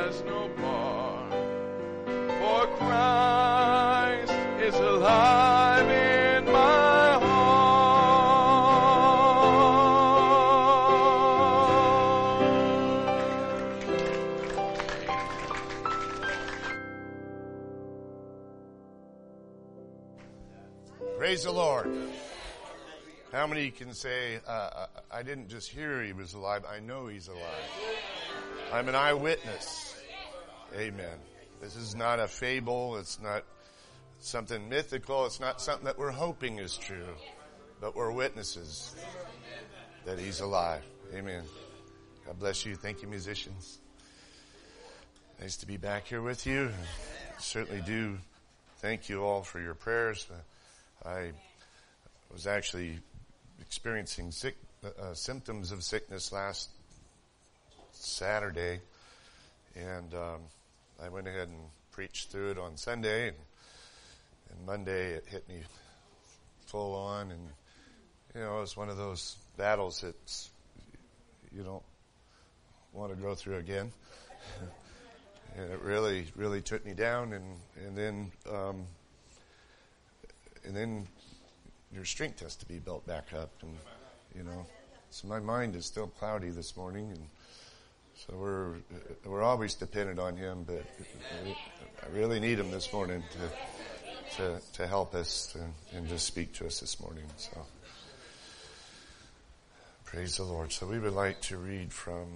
has no bar. For Christ is alive in my heart. Praise the Lord. How many can say, I didn't just hear he was alive, I know he's alive. I'm an eyewitness. Amen. This is not a fable. It's not something mythical. It's not something that we're hoping is true. But we're witnesses that he's alive. Amen. God bless you. Thank you, musicians. Nice to be back here with you. I certainly do thank you all for your prayers. I was actually experiencing symptoms of sickness last Saturday, and I went ahead and preached through it on Sunday, and Monday it hit me full on, and it was one of those battles that you don't want to go through again. And it really, really took me down, and then your strength has to be built back up, and so my mind is still cloudy this morning, and so we're always dependent on him, but I really need him this morning to help us and just speak to us this morning. So praise the Lord. So we would like to read from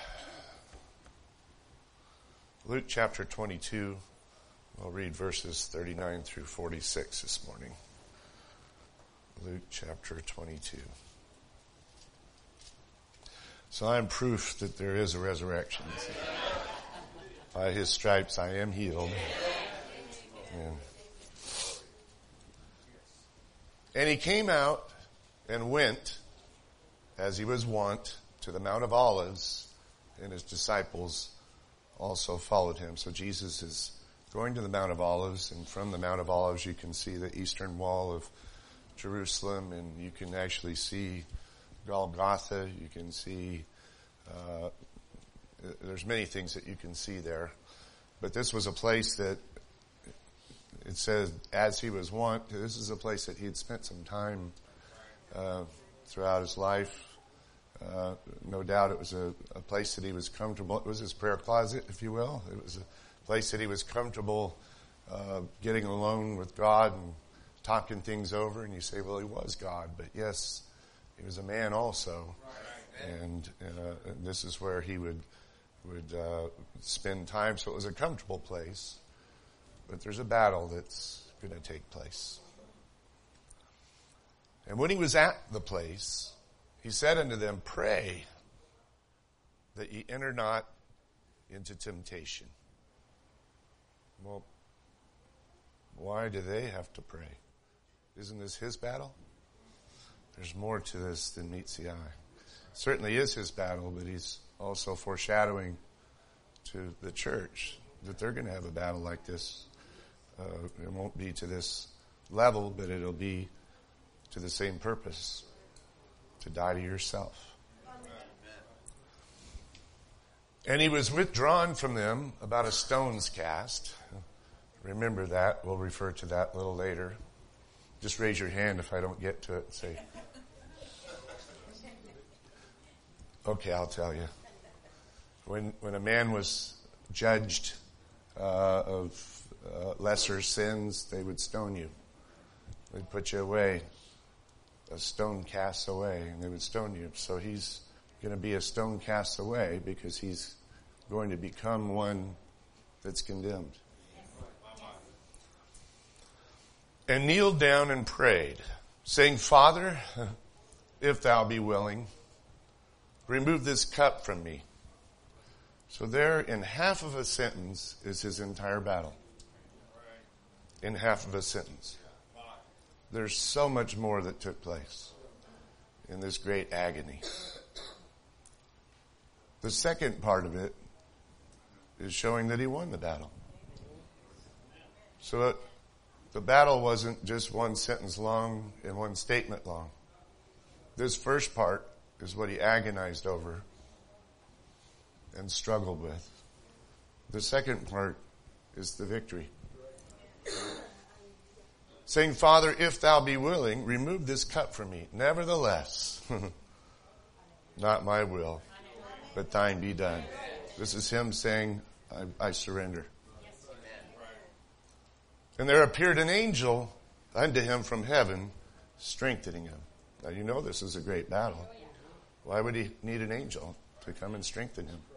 Luke chapter 22. We'll read verses 39 through 46 this morning. Luke chapter 22. So I am proof that there is a resurrection. By his stripes I am healed. And he came out and went, as he was wont, to the Mount of Olives, and his disciples also followed him. So Jesus is going to the Mount of Olives, and from the Mount of Olives you can see the eastern wall of Jerusalem, and you can actually see Golgotha. You can see, there's many things that you can see there. But this was a place that, it says, as he was wont, this is a place that he had spent some time throughout his life. No doubt it was a place that he was comfortable. It was his prayer closet, if you will. It was a place that he was comfortable getting alone with God and talking things over. And you say, well, he was God. But yes, he was a man also. And this is where he would spend time. So it was a comfortable place. But there's a battle that's going to take place. And when he was at the place, he said unto them, pray that ye enter not into temptation. Well, why do they have to pray? Isn't this his battle? There's more to this than meets the eye. It certainly is his battle, but he's also foreshadowing to the church that they're going to have a battle like this. It won't be to this level, but it'll be to the same purpose, to die to yourself. And he was withdrawn from them about a stone's cast. Remember that. We'll refer to that a little later. Just raise your hand if I don't get to it and say, okay, I'll tell you. When a man was judged of lesser sins, they would stone you. They'd put you away, a stone cast away, and they would stone you. So he's going to be a stone cast away because he's going to become one that's condemned. And kneeled down and prayed, saying, Father, if thou be willing, remove this cup from me. So there, in half of a sentence, is his entire battle. In half of a sentence. There's so much more that took place in this great agony. The second part of it is showing that he won the battle. So the battle wasn't just one sentence long and one statement long. This first part is what he agonized over and struggled with. The second part is the victory. Saying, Father, if thou be willing, remove this cup from me. Nevertheless, not my will, but thine be done. This is him saying, I surrender. And there appeared an angel unto him from heaven, strengthening him. Now you know this is a great battle. Why would he need an angel to come and strengthen him?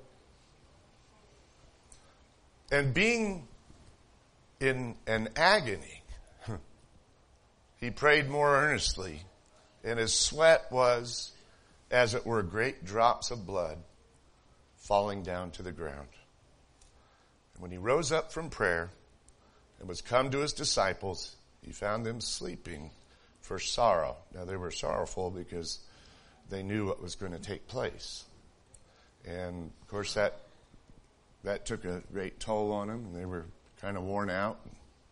And being in an agony, he prayed more earnestly, and his sweat was, as it were, great drops of blood falling down to the ground. And when he rose up from prayer and was come to his disciples, he found them sleeping for sorrow. Now they were sorrowful because they knew what was going to take place. And of course that took a great toll on them, and they were kind of worn out.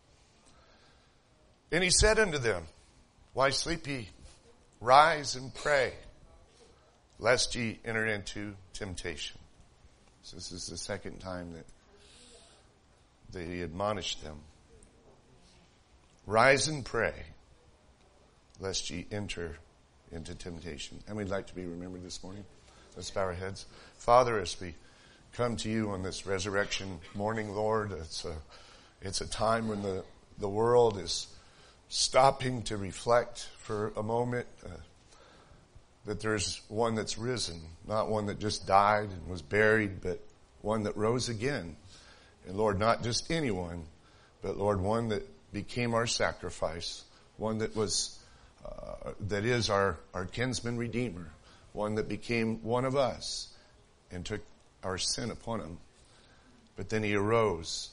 And he said unto them, Why sleep ye? Rise and pray, lest ye enter into temptation. So this is the second time that he admonished them. Rise and pray, lest ye enter into temptation. And we'd like to be remembered this morning. Let's bow our heads. Father, as we come to you on this resurrection morning, Lord, it's a time when the world is stopping to reflect for a moment that there's one that's risen, not one that just died and was buried, but one that rose again. And Lord, not just anyone, but Lord, one that became our sacrifice, one that was, that is our kinsman redeemer, one that became one of us and took our sin upon him. But then he arose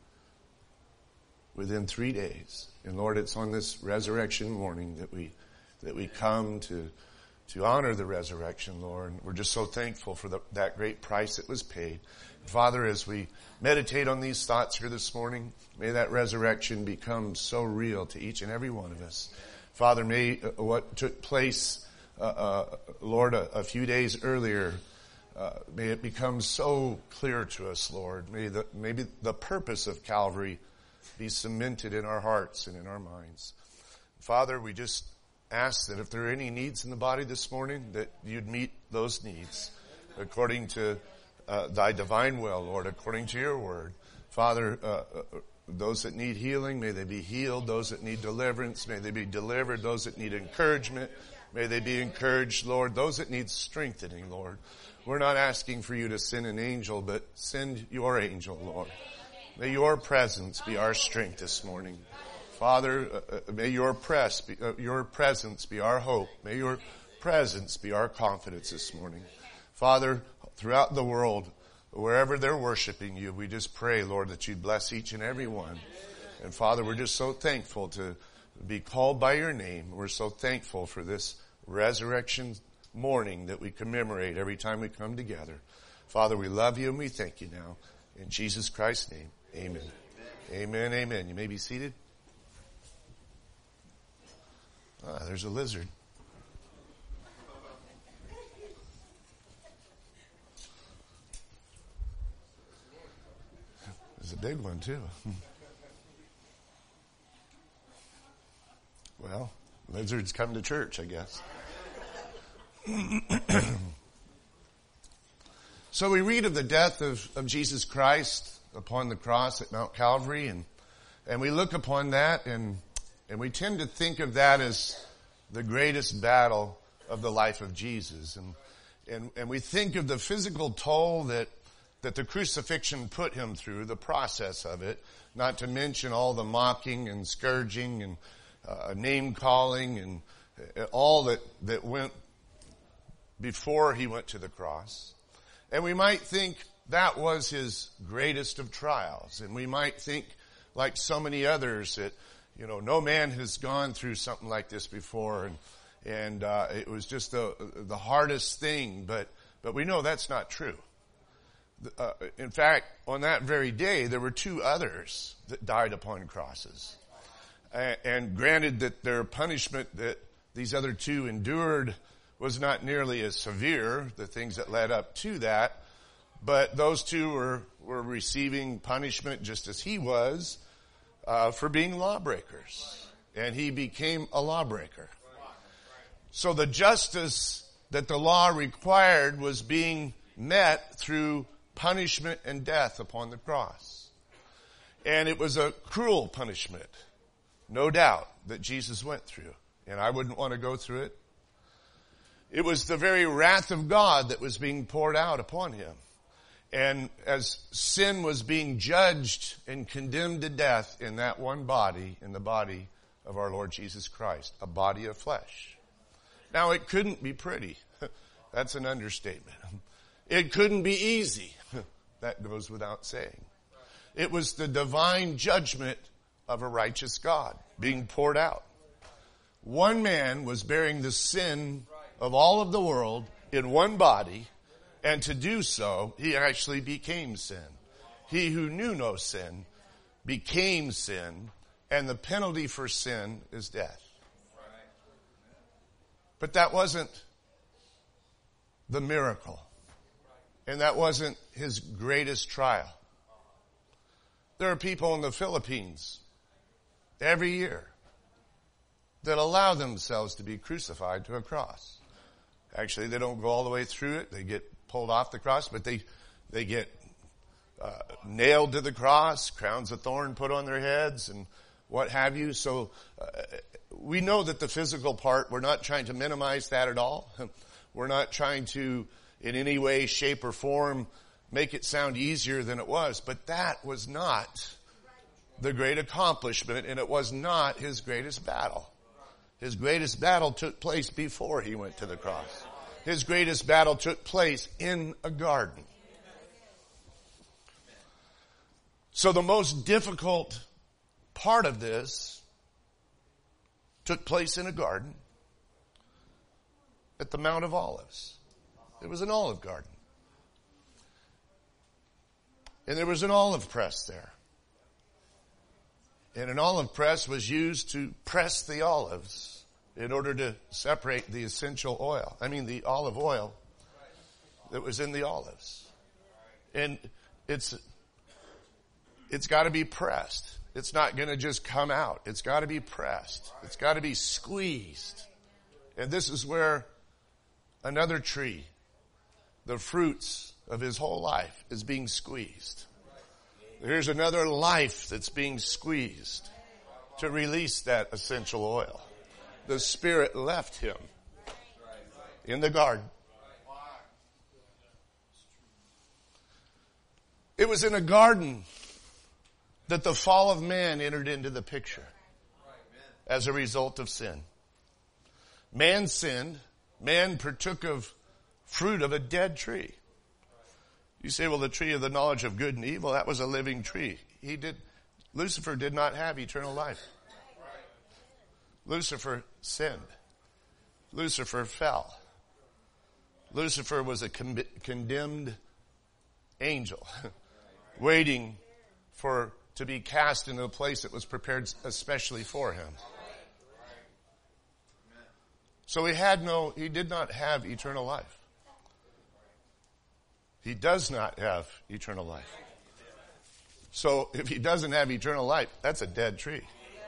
within 3 days. And Lord, it's on this resurrection morning that we come to honor the resurrection, Lord. We're just so thankful for that great price that was paid. Father, as we meditate on these thoughts here this morning, may that resurrection become so real to each and every one of us. Father, may what took place, Lord, a few days earlier, may it become so clear to us, Lord. Maybe the purpose of Calvary be cemented in our hearts and in our minds. Father, we just ask that if there are any needs in the body this morning, that you'd meet those needs according to thy divine will, Lord, according to your word. Father, those that need healing, may they be healed. Those that need deliverance, may they be delivered. Those that need encouragement, may they be encouraged, Lord. Those that need strengthening, Lord. We're not asking for you to send an angel, but send your angel, Lord. May your presence be our strength this morning. Father, may your presence be our hope. May your presence be our confidence this morning. Father, throughout the world, wherever they're worshiping you, we just pray, Lord, that you'd bless each and every one. And Father, we're just so thankful to be called by your name. We're so thankful for this resurrection morning that we commemorate every time we come together. Father, we love you and we thank you now. In Jesus Christ's name, amen. Amen, amen. You may be seated. There's a lizard. There's a big one too. Well, lizards come to church, I guess. So we read of the death of Jesus Christ upon the cross at Mount Calvary, and we look upon that, and we tend to think of that as the greatest battle of the life of Jesus. And we think of the physical toll that the crucifixion put him through, the process of it, not to mention all the mocking and scourging and name calling and all that went before he went to the cross. And we might think that was his greatest of trials. And we might think, like so many others, that, no man has gone through something like this before. And it was just the hardest thing. But we know that's not true. In fact, on that very day, there were 2 others that died upon crosses. And granted that their punishment that these other 2 endured was not nearly as severe, the things that led up to that, But those two were receiving punishment just as he was for being lawbreakers. And he became a lawbreaker. So the justice that the law required was being met through punishment and death upon the cross. And it was a cruel punishment, no doubt, that Jesus went through. And I wouldn't want to go through it. It was the very wrath of God that was being poured out upon him. And as sin was being judged and condemned to death in that one body, in the body of our Lord Jesus Christ, a body of flesh. Now, it couldn't be pretty. That's an understatement. It couldn't be easy. That goes without saying. It was the divine judgment of a righteous God being poured out. One man was bearing the sin of all of the world in one body, and to do so, he actually became sin. He who knew no sin became sin, and the penalty for sin is death. But that wasn't the miracle. And that wasn't his greatest trial. There are people in the Philippines every year that allow themselves to be crucified to a cross. Actually, they don't go all the way through it. They get pulled off the cross, but they get nailed to the cross, crowns of thorn put on their heads, and what have you. So we know that the physical part, we're not trying to minimize that at all. We're not trying to, in any way, shape, or form, make it sound easier than it was. But that was not the great accomplishment, and it was not his greatest battle. His greatest battle took place before he went to the cross. His greatest battle took place in a garden. So the most difficult part of this took place in a garden at the Mount of Olives. It was an olive garden. And there was an olive press there. And an olive press was used to press the olives in order to separate the essential oil. The olive oil that was in the olives. And it's got to be pressed. It's not going to just come out. It's got to be pressed. It's got to be squeezed. And this is where another tree, the fruits of his whole life, is being squeezed. There's another life that's being squeezed to release that essential oil. The Spirit left him in the garden. It was in a garden that the fall of man entered into the picture as a result of sin. Man sinned. Man partook of fruit of a dead tree. You say, well, the tree of the knowledge of good and evil, that was a living tree. Lucifer did not have eternal life. Lucifer sinned. Lucifer fell. Lucifer was a condemned angel waiting to be cast into a place that was prepared especially for him. So he did not have eternal life. He does not have eternal life. So if he doesn't have eternal life, that's a dead tree.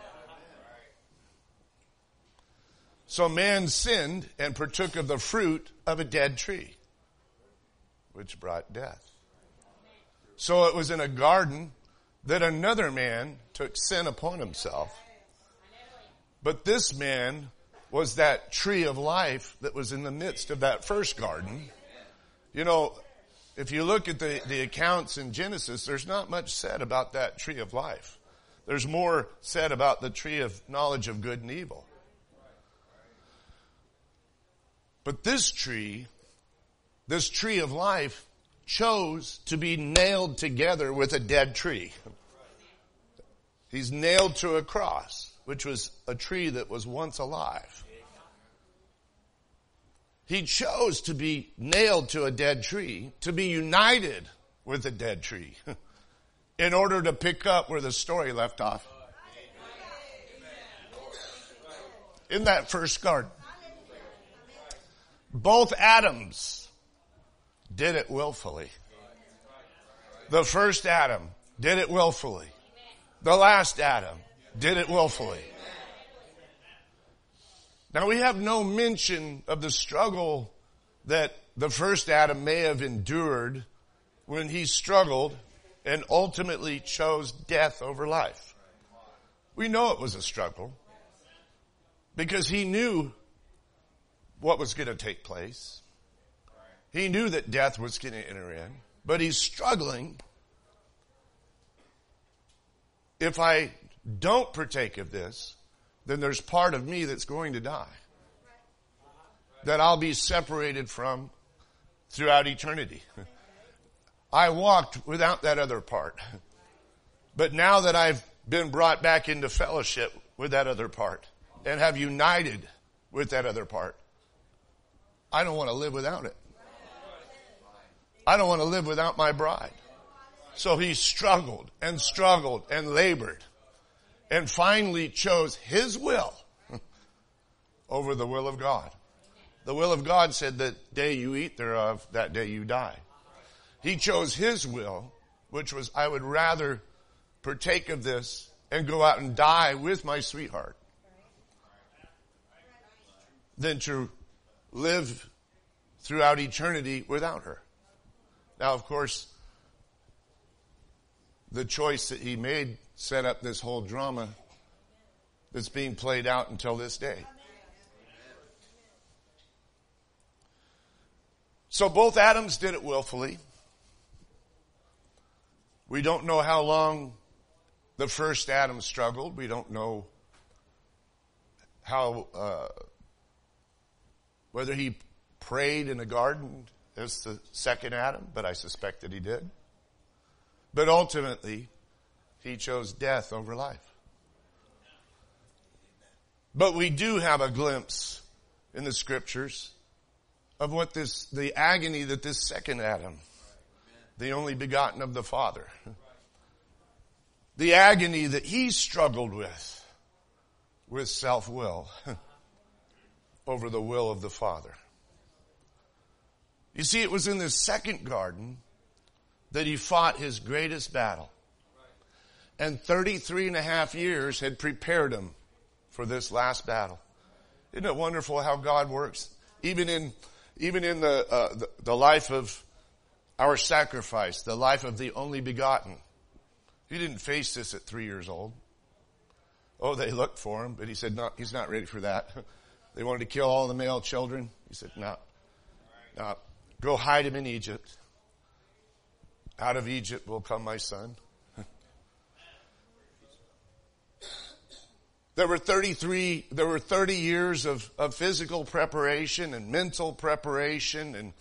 So man sinned and partook of the fruit of a dead tree, which brought death. So it was in a garden that another man took sin upon himself. But this man was that tree of life that was in the midst of that first garden. If you look at the accounts in Genesis, there's not much said about that tree of life. There's more said about the tree of knowledge of good and evil. But this tree of life, chose to be nailed together with a dead tree. He's nailed to a cross, which was a tree that was once alive. He chose to be nailed to a dead tree, to be united with a dead tree, in order to pick up where the story left off. In that first garden. Both Adams did it willfully. The first Adam did it willfully. The last Adam did it willfully. Now we have no mention of the struggle that the first Adam may have endured when he struggled and ultimately chose death over life. We know it was a struggle because he knew what was going to take place. He knew that death was going to enter in, but he's struggling. If I don't partake of this, then there's part of me that's going to die, that I'll be separated from throughout eternity. I walked without that other part. But now that I've been brought back into fellowship with that other part and have united with that other part, I don't want to live without it. I don't want to live without my bride. So he struggled and labored and finally chose his will over the will of God. The will of God said that day you eat thereof, that day you die. He chose his will, which was, I would rather partake of this and go out and die with my sweetheart than to live throughout eternity without her. Now, of course, the choice that he made set up this whole drama that's being played out until this day. So both Adams did it willfully. We don't know how long the first Adam struggled. We don't know how, whether he prayed in a garden as the second Adam, but I suspect that he did. But ultimately, he chose death over life. But we do have a glimpse in the scriptures of what the agony that this second Adam, the only begotten of the Father, the agony that he struggled with self-will over the will of the Father. You see, it was in this second garden that he fought his greatest battle. And 33 and a half years had prepared him for this last battle. Isn't it wonderful how God works? Even in the life of our sacrifice, the life of the only begotten. He didn't face this at 3 years old. Oh, they looked for him, but he said, no, he's not ready for that. They wanted to kill all the male children. He said, no, go hide him in Egypt. Out of Egypt will come my son. There were 30 years of physical preparation and mental preparation and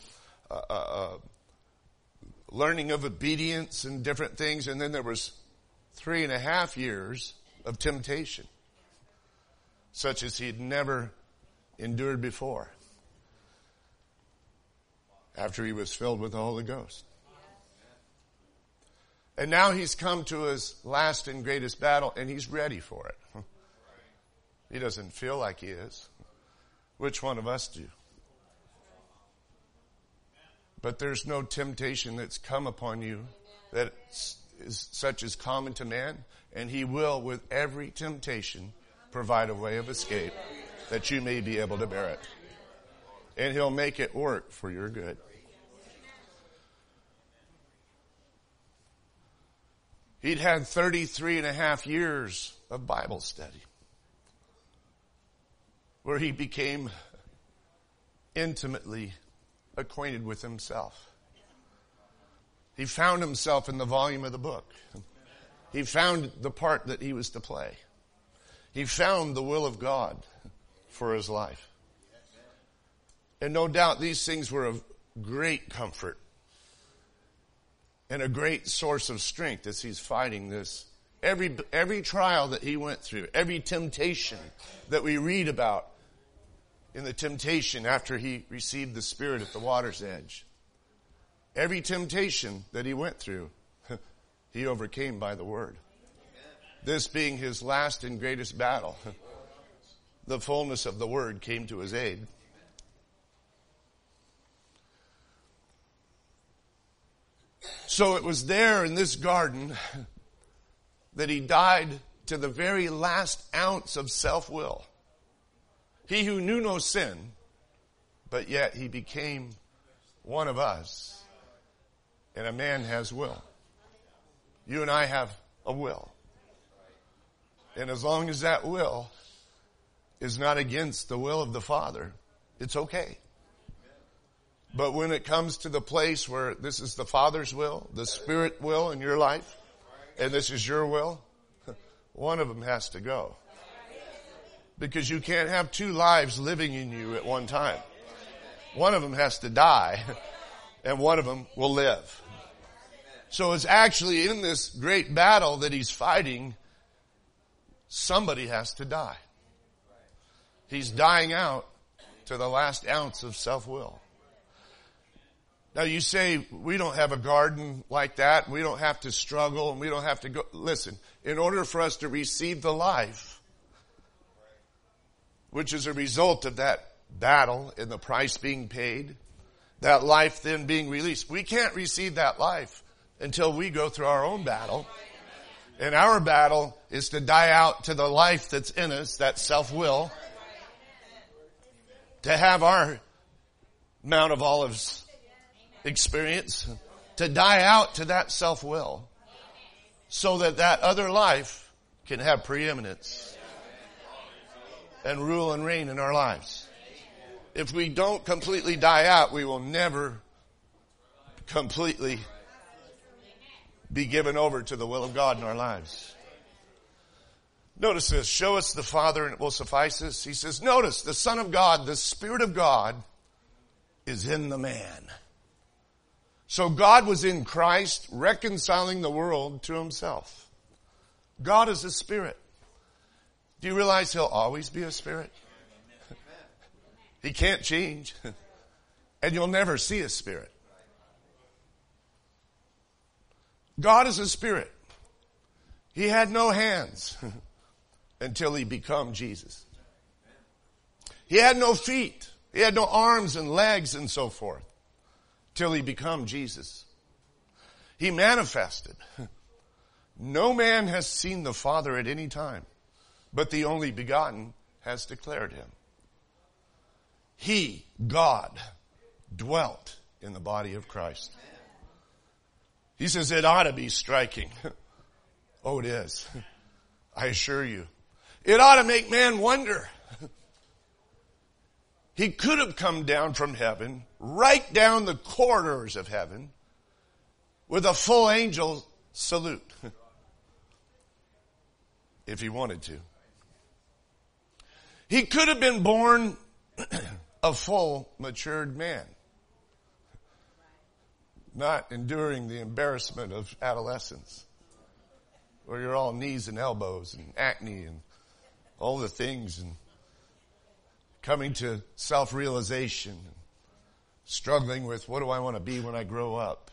learning of obedience and different things. And then there was 3.5 years of temptation, such as he'd never endured before, after he was filled with the Holy Ghost. And now he's come to his last and greatest battle, and he's ready for it. He doesn't feel like he is. Which one of us do? But there's no temptation that's come upon you that is such as common to man, and he will, with every temptation, provide a way of escape that you may be able to bear it. And he'll make it work for your good. He'd had 33 and a half years of Bible study, where he became intimately acquainted with himself. He found himself in the volume of the book. He found the part that he was to play. He found the will of God for his life. And no doubt these things were of great comfort and a great source of strength as he's fighting this. Every trial that he went through, every temptation that we read about in the temptation after he received the Spirit at the water's edge. Every temptation that he went through, he overcame by the Word. This being his last and greatest battle, the fullness of the Word came to his aid. So it was there in this garden that he died to the very last ounce of self-will. He who knew no sin, but yet he became one of us. And a man has will. You and I have a will. And as long as that will is not against the will of the Father, it's okay. But when it comes to the place where this is the Father's will, the Spirit will in your life, and this is your will, one of them has to go. Because you can't have two lives living in you at one time. One of them has to die, and one of them will live. So it's actually in this great battle that he's fighting, somebody has to die. He's dying out to the last ounce of self-will. Now you say, we don't have a garden like that. We don't have to struggle and we don't have to go. Listen, in order for us to receive the life, which is a result of that battle and the price being paid, that life then being released, we can't receive that life until we go through our own battle. And our battle is to die out to the life that's in us, that self-will, to have our Mount of Olives experience, to die out to that self-will, so that that other life can have preeminence and rule and reign in our lives. If we don't completely die out, we will never completely be given over to the will of God in our lives. Notice this. Show us the Father and it will suffice us. He says, notice the Son of God, the Spirit of God is in the man. So God was in Christ reconciling the world to himself. God is a spirit. Do you realize he'll always be a spirit? He can't change. And you'll never see a spirit. God is a spirit. He had no hands until he became Jesus. He had no feet. He had no arms and legs and so forth till he became Jesus. He manifested. No man has seen the Father at any time, but the only begotten has declared him. He, God, dwelt in the body of Christ. He says it ought to be striking. Oh, it is. I assure you. It ought to make man wonder. He could have come down from heaven, right down the corridors of heaven, with a full angel salute. If he wanted to. He could have been born a full, matured man. Not enduring the embarrassment of adolescence, where you're all knees and elbows and acne and all the things, and coming to self-realization, and struggling with what do I want to be when I grow up.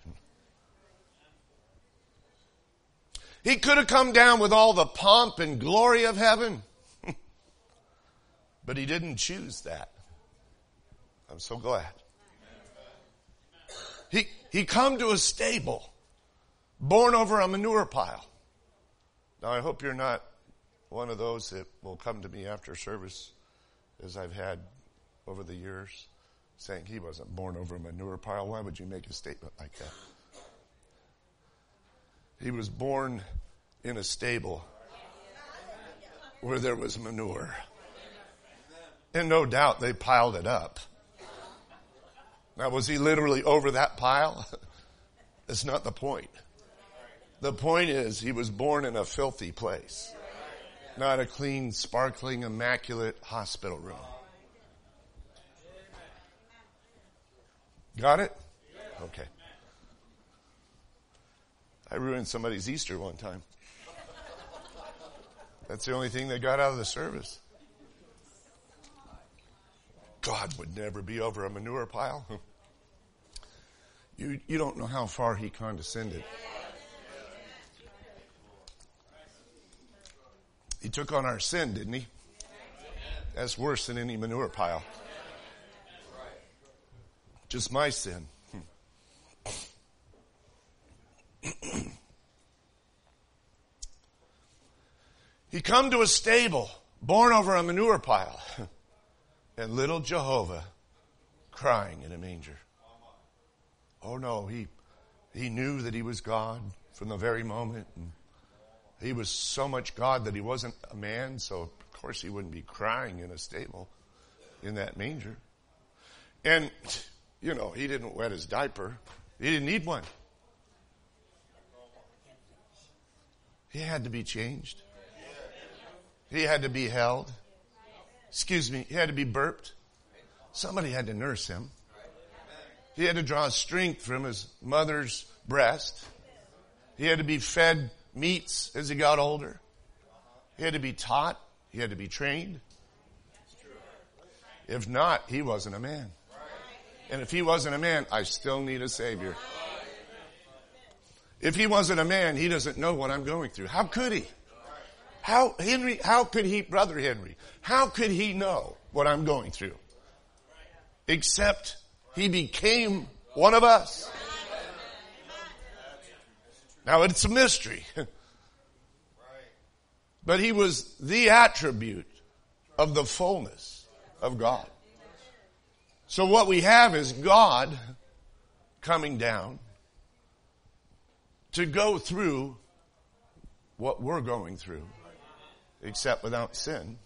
He could have come down with all the pomp and glory of heaven, but he didn't choose that. I'm so glad. He come to a stable, born over a manure pile. Now I hope you're not one of those that will come to me after service, as I've had over the years, saying he wasn't born over a manure pile. Why would you make a statement like that? He was born in a stable where there was manure. And no doubt they piled it up. Now, was he literally over that pile? That's not the point. The point is he was born in a filthy place, not a clean, sparkling, immaculate hospital room. Got it? Okay. I ruined somebody's Easter one time. That's the only thing they got out of the service. God would never be over a manure pile. You don't know how far he condescended. He took on our sin, didn't he? That's worse than any manure pile. Just my sin. He come to a stable, born over a manure pile, and little Jehovah crying in a manger. Oh no, he knew that he was God from the very moment. And he was so much God that he wasn't a man, so of course he wouldn't be crying in a stable in that manger. And, he didn't wet his diaper. He didn't need one. He had to be changed. He had to be held. He had to be burped. Somebody had to nurse him. He had to draw strength from his mother's breast. He had to be fed meats as he got older. He had to be taught. He had to be trained. If not, he wasn't a man. And if he wasn't a man, I still need a Savior. If he wasn't a man, he doesn't know what I'm going through. How could he? Brother Henry, how could he know what I'm going through? Except he became one of us. Now it's a mystery. But he was the attribute of the fullness of God. So what we have is God coming down to go through what we're going through, except without sin.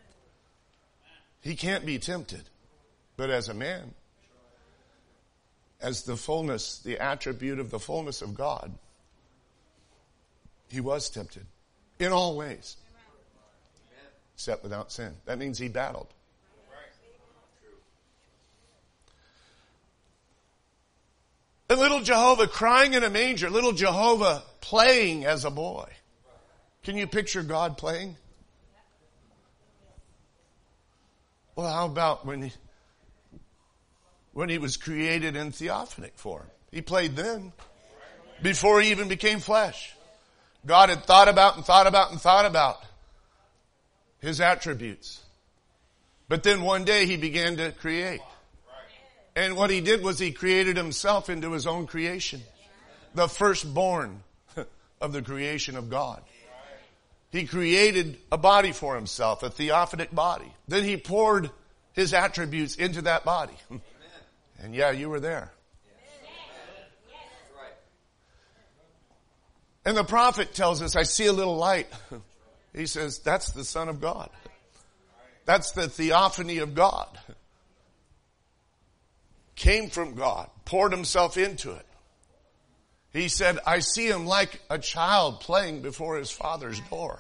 He can't be tempted. But as a man, as the fullness, the attribute of the fullness of God, he was tempted in all ways, except without sin. That means he battled. And little Jehovah crying in a manger, little Jehovah playing as a boy. Can you picture God playing? Well, how about when he was created in theophanic form? He played then, before he even became flesh. God had thought about his attributes. But then one day he began to create. And what he did was he created himself into his own creation. The firstborn of the creation of God. He created a body for himself, a theophanic body. Then he poured his attributes into that body. And yeah, you were there. And the prophet tells us, I see a little light. He says, that's the Son of God. That's the theophany of God. Came from God, poured himself into it. He said, I see him like a child playing before his father's door.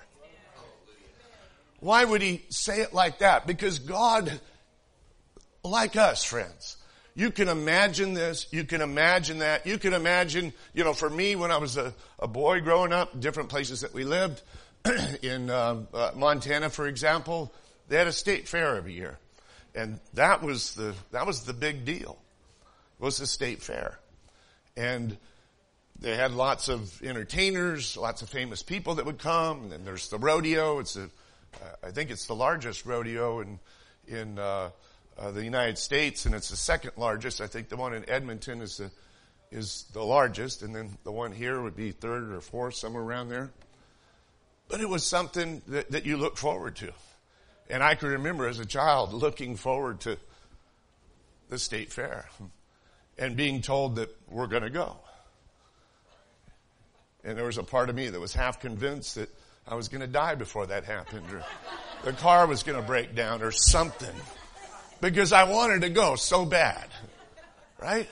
Why would he say it like that? Because God, like us, friends, you can imagine this, you can imagine that, you can imagine, for me when I was a boy growing up, different places that we lived, in Montana, for example, they had a state fair every year. And that was the big deal, was the state fair. And they had lots of entertainers, lots of famous people that would come. And then there's the rodeo. I think it's the largest rodeo in the United States, and it's the second largest. I think the one in Edmonton is the largest, and then the one here would be third or fourth, somewhere around there. But it was something that you look forward to. And I can remember as a child looking forward to the state fair and being told that we're going to go. And there was a part of me that was half convinced that I was going to die before that happened, or the car was going to break down or something, because I wanted to go so bad, right?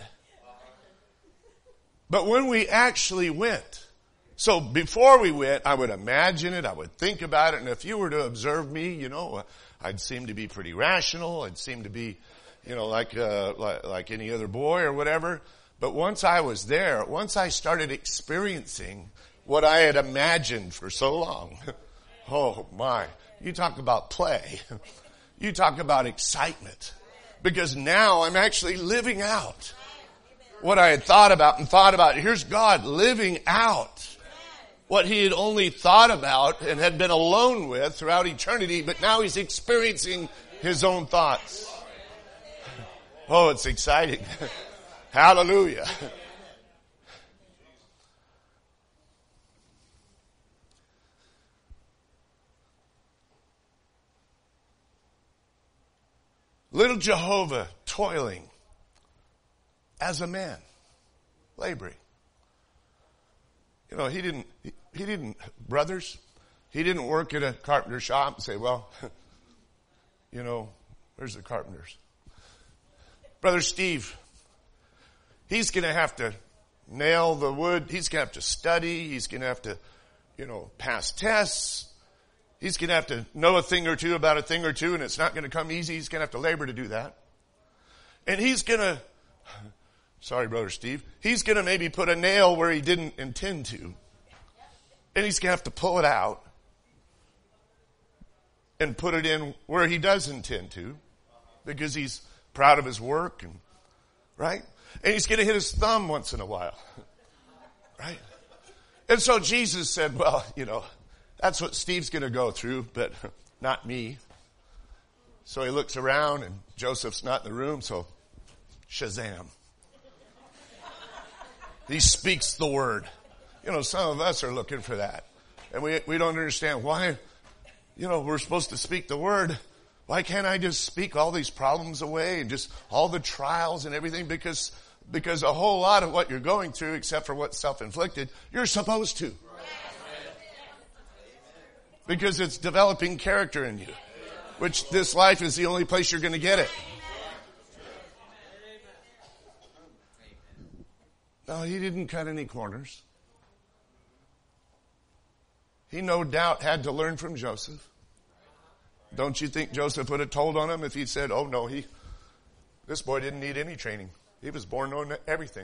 But when we actually went, so before we went, I would imagine it, I would think about it, and if you were to observe me, I'd seem to be pretty rational, I'd seem to be, like any other boy or whatever. But once I was there, once I started experiencing what I had imagined for so long, oh my, you talk about play, you talk about excitement, because now I'm actually living out what I had thought about. Here's God living out what he had only thought about and had been alone with throughout eternity, but now he's experiencing his own thoughts. Oh, it's exciting. Hallelujah. Little Jehovah toiling as a man, laboring. You know, he didn't, brothers, he didn't work at a carpenter shop and say, well, you know, where's the carpenters? Brother Steve, he's going to have to nail the wood. He's going to have to study. He's going to have to, you know, pass tests. He's going to have to know a thing or two about a thing or two, and it's not going to come easy. He's going to have to labor to do that. And he's going to, sorry, Brother Steve, he's going to maybe put a nail where he didn't intend to. And he's going to have to pull it out and put it in where he does intend to, because he's proud of his work, and right? And he's going to hit his thumb once in a while, right? And so Jesus said, well, you know, that's what Steve's going to go through, but not me. So he looks around, and Joseph's not in the room, so Shazam. He speaks the word. You know, some of us are looking for that. And we don't understand why, you know, we're supposed to speak the word. Why can't I just speak all these problems away and just all the trials and everything? Because a whole lot of what you're going through, except for what's self-inflicted, you're supposed to. Because it's developing character in you, which this life is the only place you're going to get it. No, he didn't cut any corners. He no doubt had to learn from Joseph. Don't you think Joseph would have told on him if he'd said, oh no, this boy didn't need any training. He was born knowing everything.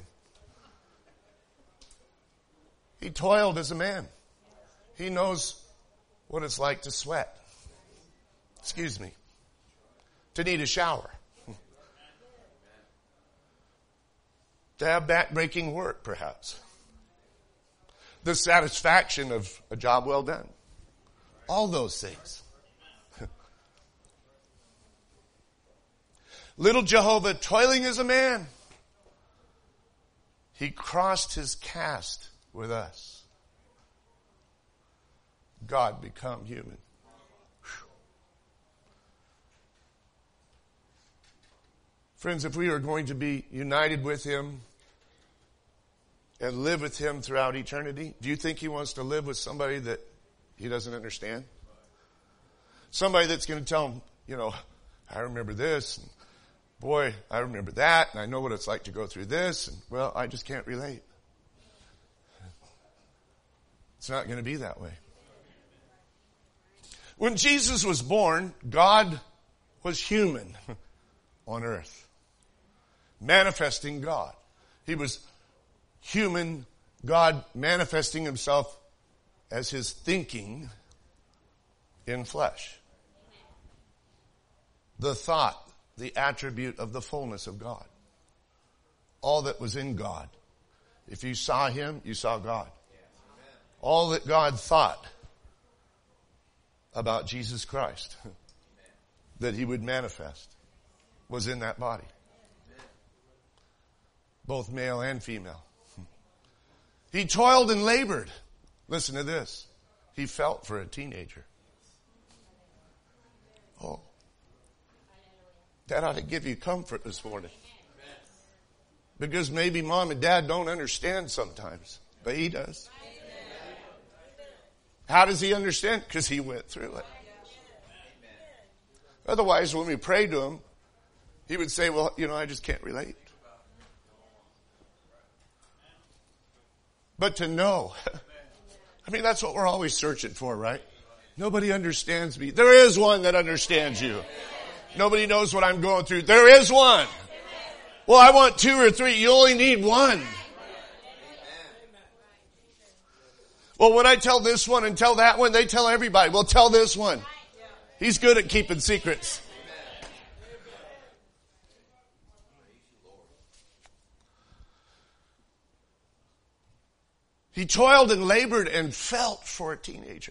He toiled as a man. He knows what it's like to sweat. Excuse me. To need a shower. To have back-breaking work, perhaps. The satisfaction of a job well done. All those things. Little Jehovah toiling as a man. He crossed his caste with us. God become human. Whew. Friends, if we are going to be united with him and live with him throughout eternity, do you think he wants to live with somebody that he doesn't understand? Somebody that's going to tell him, you know, I remember this, and boy, I remember that, and I know what it's like to go through this, and well, I just can't relate. It's not going to be that way. When Jesus was born, God was human on earth, manifesting God. He was human, God manifesting himself as his thinking in flesh. The thought, the attribute of the fullness of God. All that was in God. If you saw him, you saw God. All that God thought about Jesus Christ that he would manifest was in that body. Both male and female. He toiled and labored. Listen to this. He felt for a teenager. Oh. That ought to give you comfort this morning. Because maybe mom and dad don't understand sometimes, but he does. How does he understand? Because he went through it. Otherwise, when we prayed to him, he would say, well, you know, I just can't relate. But to know, I mean, that's what we're always searching for, right? Nobody understands me. There is one that understands you. Nobody knows what I'm going through. There is one. Well, I want 2 or 3. You only need one. Well, when I tell this one and tell that one, they tell everybody. Well, tell this one. He's good at keeping secrets. He toiled and labored and felt for a teenager.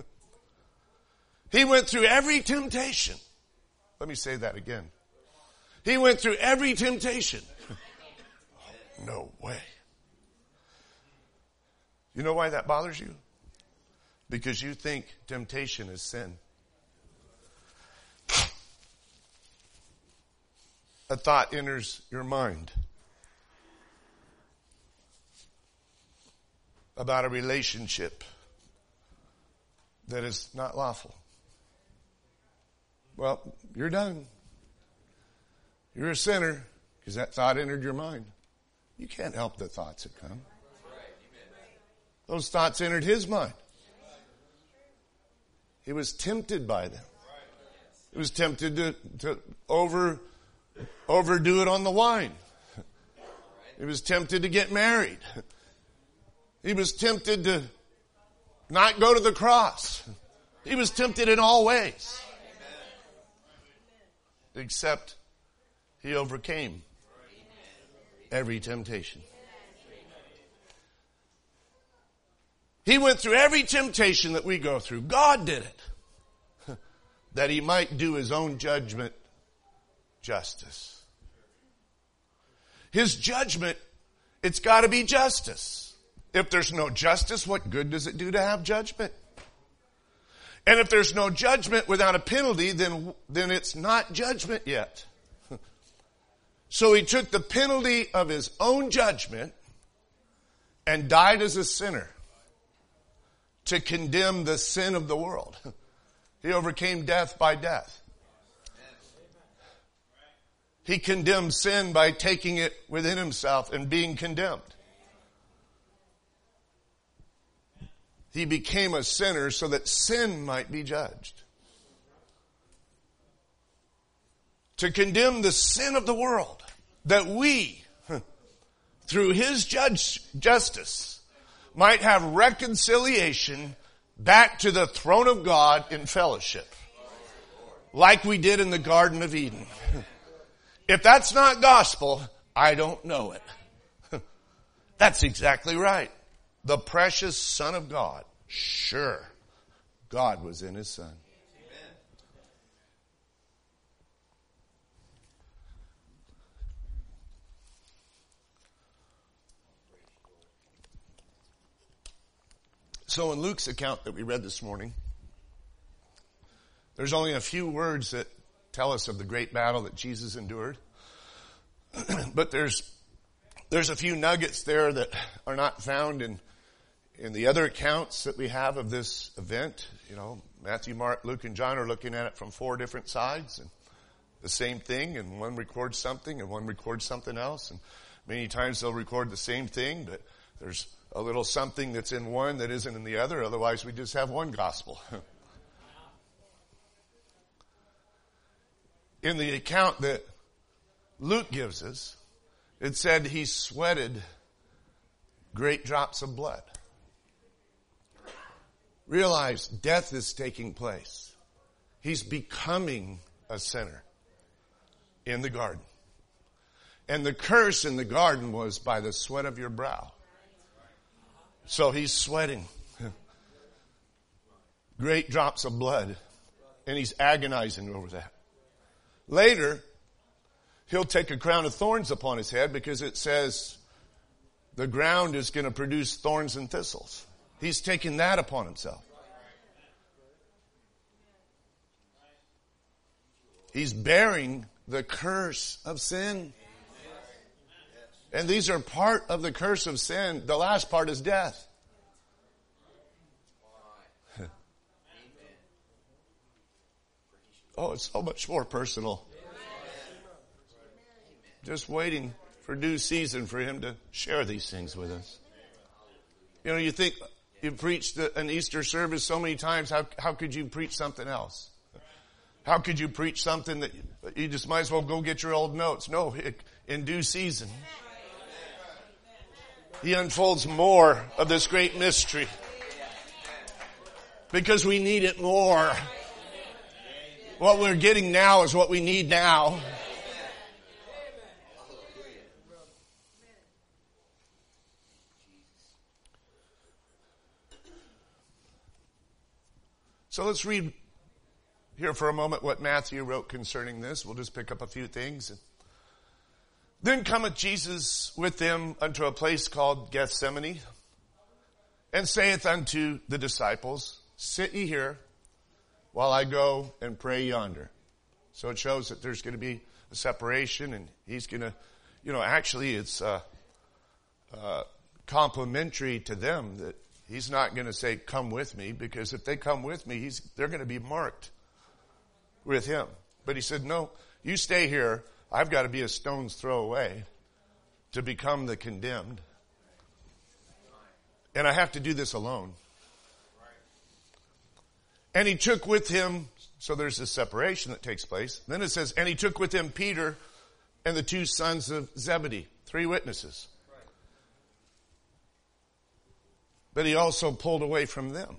He went through every temptation. Let me say that again. He went through every temptation. No way. You know why that bothers you? Because you think temptation is sin. a thought enters your mind about a relationship that is not lawful, well, you're done. You're a sinner because that thought entered your mind. You can't help the thoughts that come. Those thoughts entered his mind. He was tempted by them. He was tempted to overdo it on the wine. He was tempted to get married. He was tempted to not go to the cross. He was tempted in all ways. Except he overcame every temptation. He went through every temptation that we go through. God did it. That he might do his own judgment justice. His judgment, it's got to be justice. If there's no justice, what good does it do to have judgment? And if there's no judgment without a penalty, then it's not judgment yet. So he took the penalty of his own judgment and died as a sinner to condemn the sin of the world. He overcame death by death. He condemned sin by taking it within himself and being condemned. He became a sinner so that sin might be judged. To condemn the sin of the world, that we, through his justice, might have reconciliation back to the throne of God in fellowship. Like we did in the Garden of Eden. If that's not gospel, I don't know it. That's exactly right. The precious Son of God. Sure, God was in his Son. So in Luke's account that we read this morning, there's only a few words that tell us of the great battle that Jesus endured. But there's a few nuggets there that are not found in the other accounts that we have of this event. You know, Matthew, Mark, Luke, and John are looking at it from 4 different sides, and the same thing, and one records something and one records something else, and many times they'll record the same thing, but there's a little something that's in one that isn't in the other. Otherwise, we just have one gospel. In the account that Luke gives us, it said he sweated great drops of blood. Realize death is taking place. He's becoming a sinner in the garden. And the curse in the garden was by the sweat of your brow. So he's sweating great drops of blood, and he's agonizing over that. Later, he'll take a crown of thorns upon his head because it says the ground is going to produce thorns and thistles. He's taking that upon himself. He's bearing the curse of sin. And these are part of the curse of sin. The last part is death. Oh, it's so much more personal. Just waiting for due season for him to share these things with us. You know, you think you've preached an Easter service so many times, how could you preach something else? How could you preach something that you just might as well go get your old notes? No, in due season. He unfolds more of this great mystery because we need it more. What we're getting now is what we need now. So let's read here for a moment what Matthew wrote concerning this. We'll just pick up a few things. Then cometh Jesus with them unto a place called Gethsemane, and saith unto the disciples, Sit ye here, while I go and pray yonder. So it shows that there's going to be a separation, and he's going to, actually it's complimentary to them that he's not going to say, come with me, because if they come with me, they're going to be marked with him. But he said, no, you stay here. I've got to be a stone's throw away to become the condemned. And I have to do this alone. And he took with him, so there's this separation that takes place. Then it says, and he took with him Peter and the 2 sons of Zebedee, 3 witnesses. But he also pulled away from them.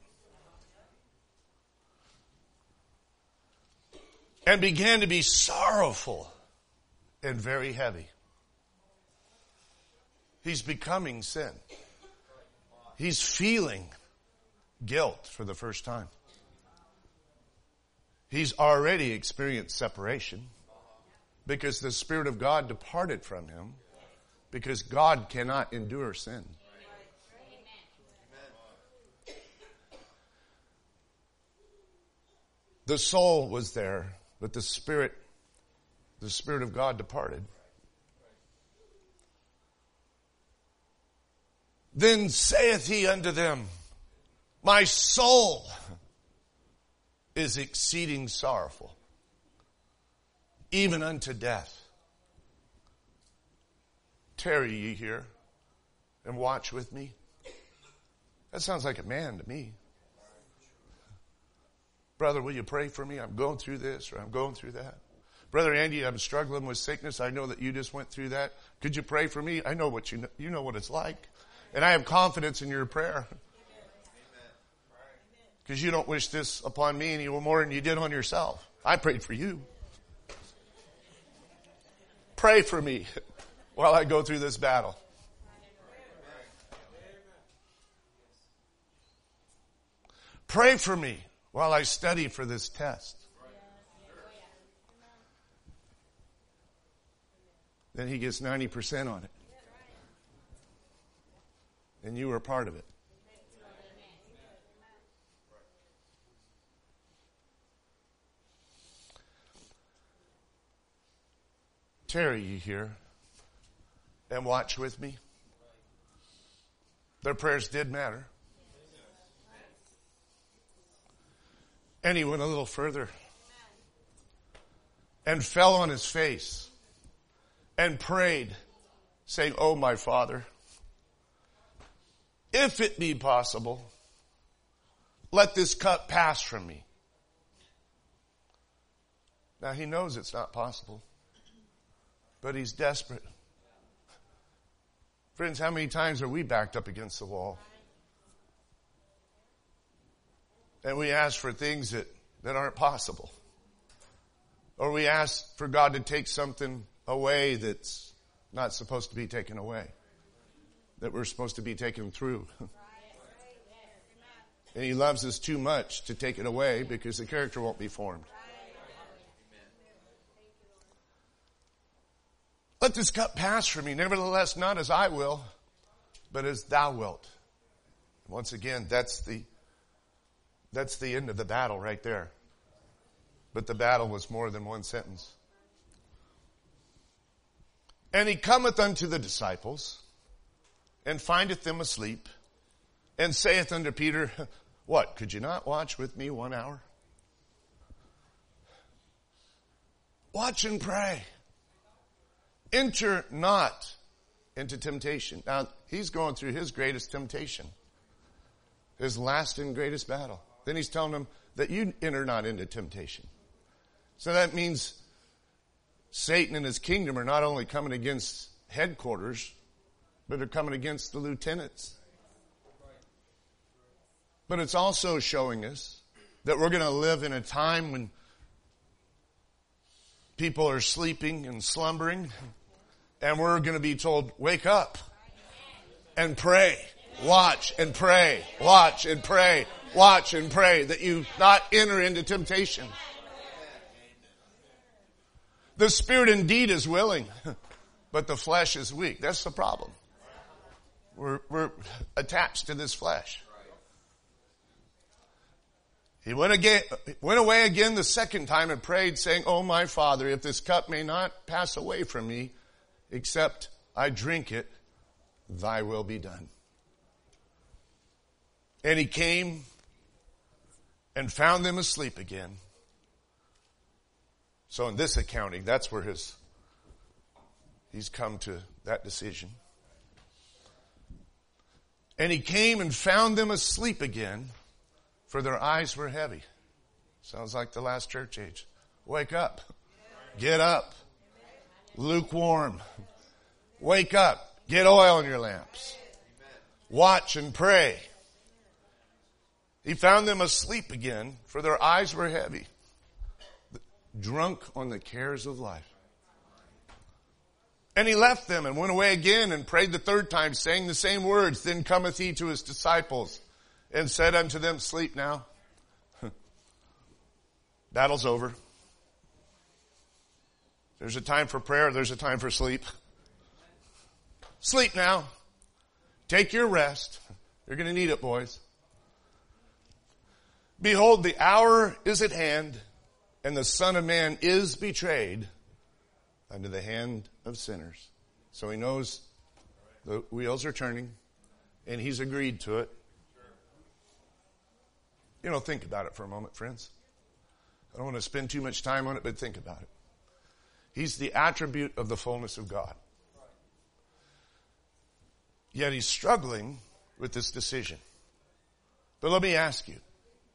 And began to be sorrowful and very heavy. He's becoming sin. He's feeling guilt for the first time. He's already experienced separation because the Spirit of God departed from him, because God cannot endure sin. The soul was there, but the Spirit of God departed. Then saith he unto them, my soul is exceeding sorrowful, even unto death. Tarry ye here and watch with me. That sounds like a man to me. Brother, will you pray for me? I'm going through this or I'm going through that. Brother Andy, I'm struggling with sickness. I know that you just went through that. Could you pray for me? I know what you know what it's like. And I have confidence in your prayer. Because you don't wish this upon me any more than you did on yourself. I prayed for you. Pray for me while I go through this battle. Pray for me while I study for this test. Then he gets 90% on it. And you were a part of it. Tarry ye here and watch with me. Their prayers did matter. And he went a little further and fell on his face and prayed, saying, "Oh, my Father, if it be possible, let this cup pass from me." Now he knows it's not possible, but he's desperate. Friends, how many times are we backed up against the wall? And we ask for things that aren't possible. Or we ask for God to take something away that's not supposed to be taken away. That we're supposed to be taken through. And he loves us too much to take it away because the character won't be formed. Let this cup pass from me. Nevertheless, not as I will, but as thou wilt. Once again, that's the end of the battle right there. But the battle was more than one sentence. And he cometh unto the disciples, and findeth them asleep, and saith unto Peter, "What, could you not watch with me 1 hour? Watch and pray. Enter not into temptation." Now, he's going through his greatest temptation. His last and greatest battle. Then he's telling them that you enter not into temptation. So that means Satan and his kingdom are not only coming against headquarters, but they're coming against the lieutenants. But it's also showing us that we're going to live in a time when people are sleeping and slumbering, and we're going to be told, wake up and pray. Watch and pray. Watch and pray. Watch and pray that you not enter into temptation. The spirit indeed is willing, but the flesh is weak. That's the problem. We're attached to this flesh. He went away again the second time and prayed, saying, "Oh, my Father, if this cup may not pass away from me, except I drink it, thy will be done." And he came and found them asleep again. So in this accounting, that's where he's come to that decision. And he came and found them asleep again, for their eyes were heavy. Sounds like the last church age. Wake up. Get up. Lukewarm. Wake up. Get oil in your lamps. Watch and pray. He found them asleep again, for their eyes were heavy, drunk on the cares of life. And he left them and went away again and prayed the third time, saying the same words. Then cometh he to his disciples and said unto them, "Sleep now. Battle's over. There's a time for prayer. There's a time for sleep. Sleep now. Take your rest. You're going to need it, boys. Behold, the hour is at hand, and the Son of Man is betrayed unto the hand of sinners." So he knows the wheels are turning, and he's agreed to it. Think about it for a moment, friends. I don't want to spend too much time on it, but think about it. He's the attribute of the fullness of God. Yet he's struggling with this decision. But let me ask you,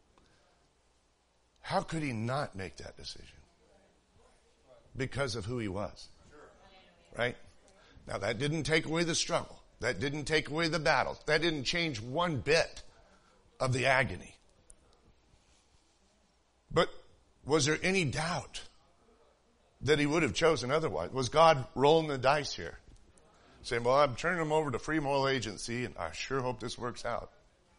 how could he not make that decision? Because of who he was. Right? Now that didn't take away the struggle. That didn't take away the battles. That didn't change one bit of the agony. But was there any doubt that he would have chosen otherwise? Was God rolling the dice here? Saying, "Well, I'm turning him over to Free Moral Agency, and I sure hope this works out."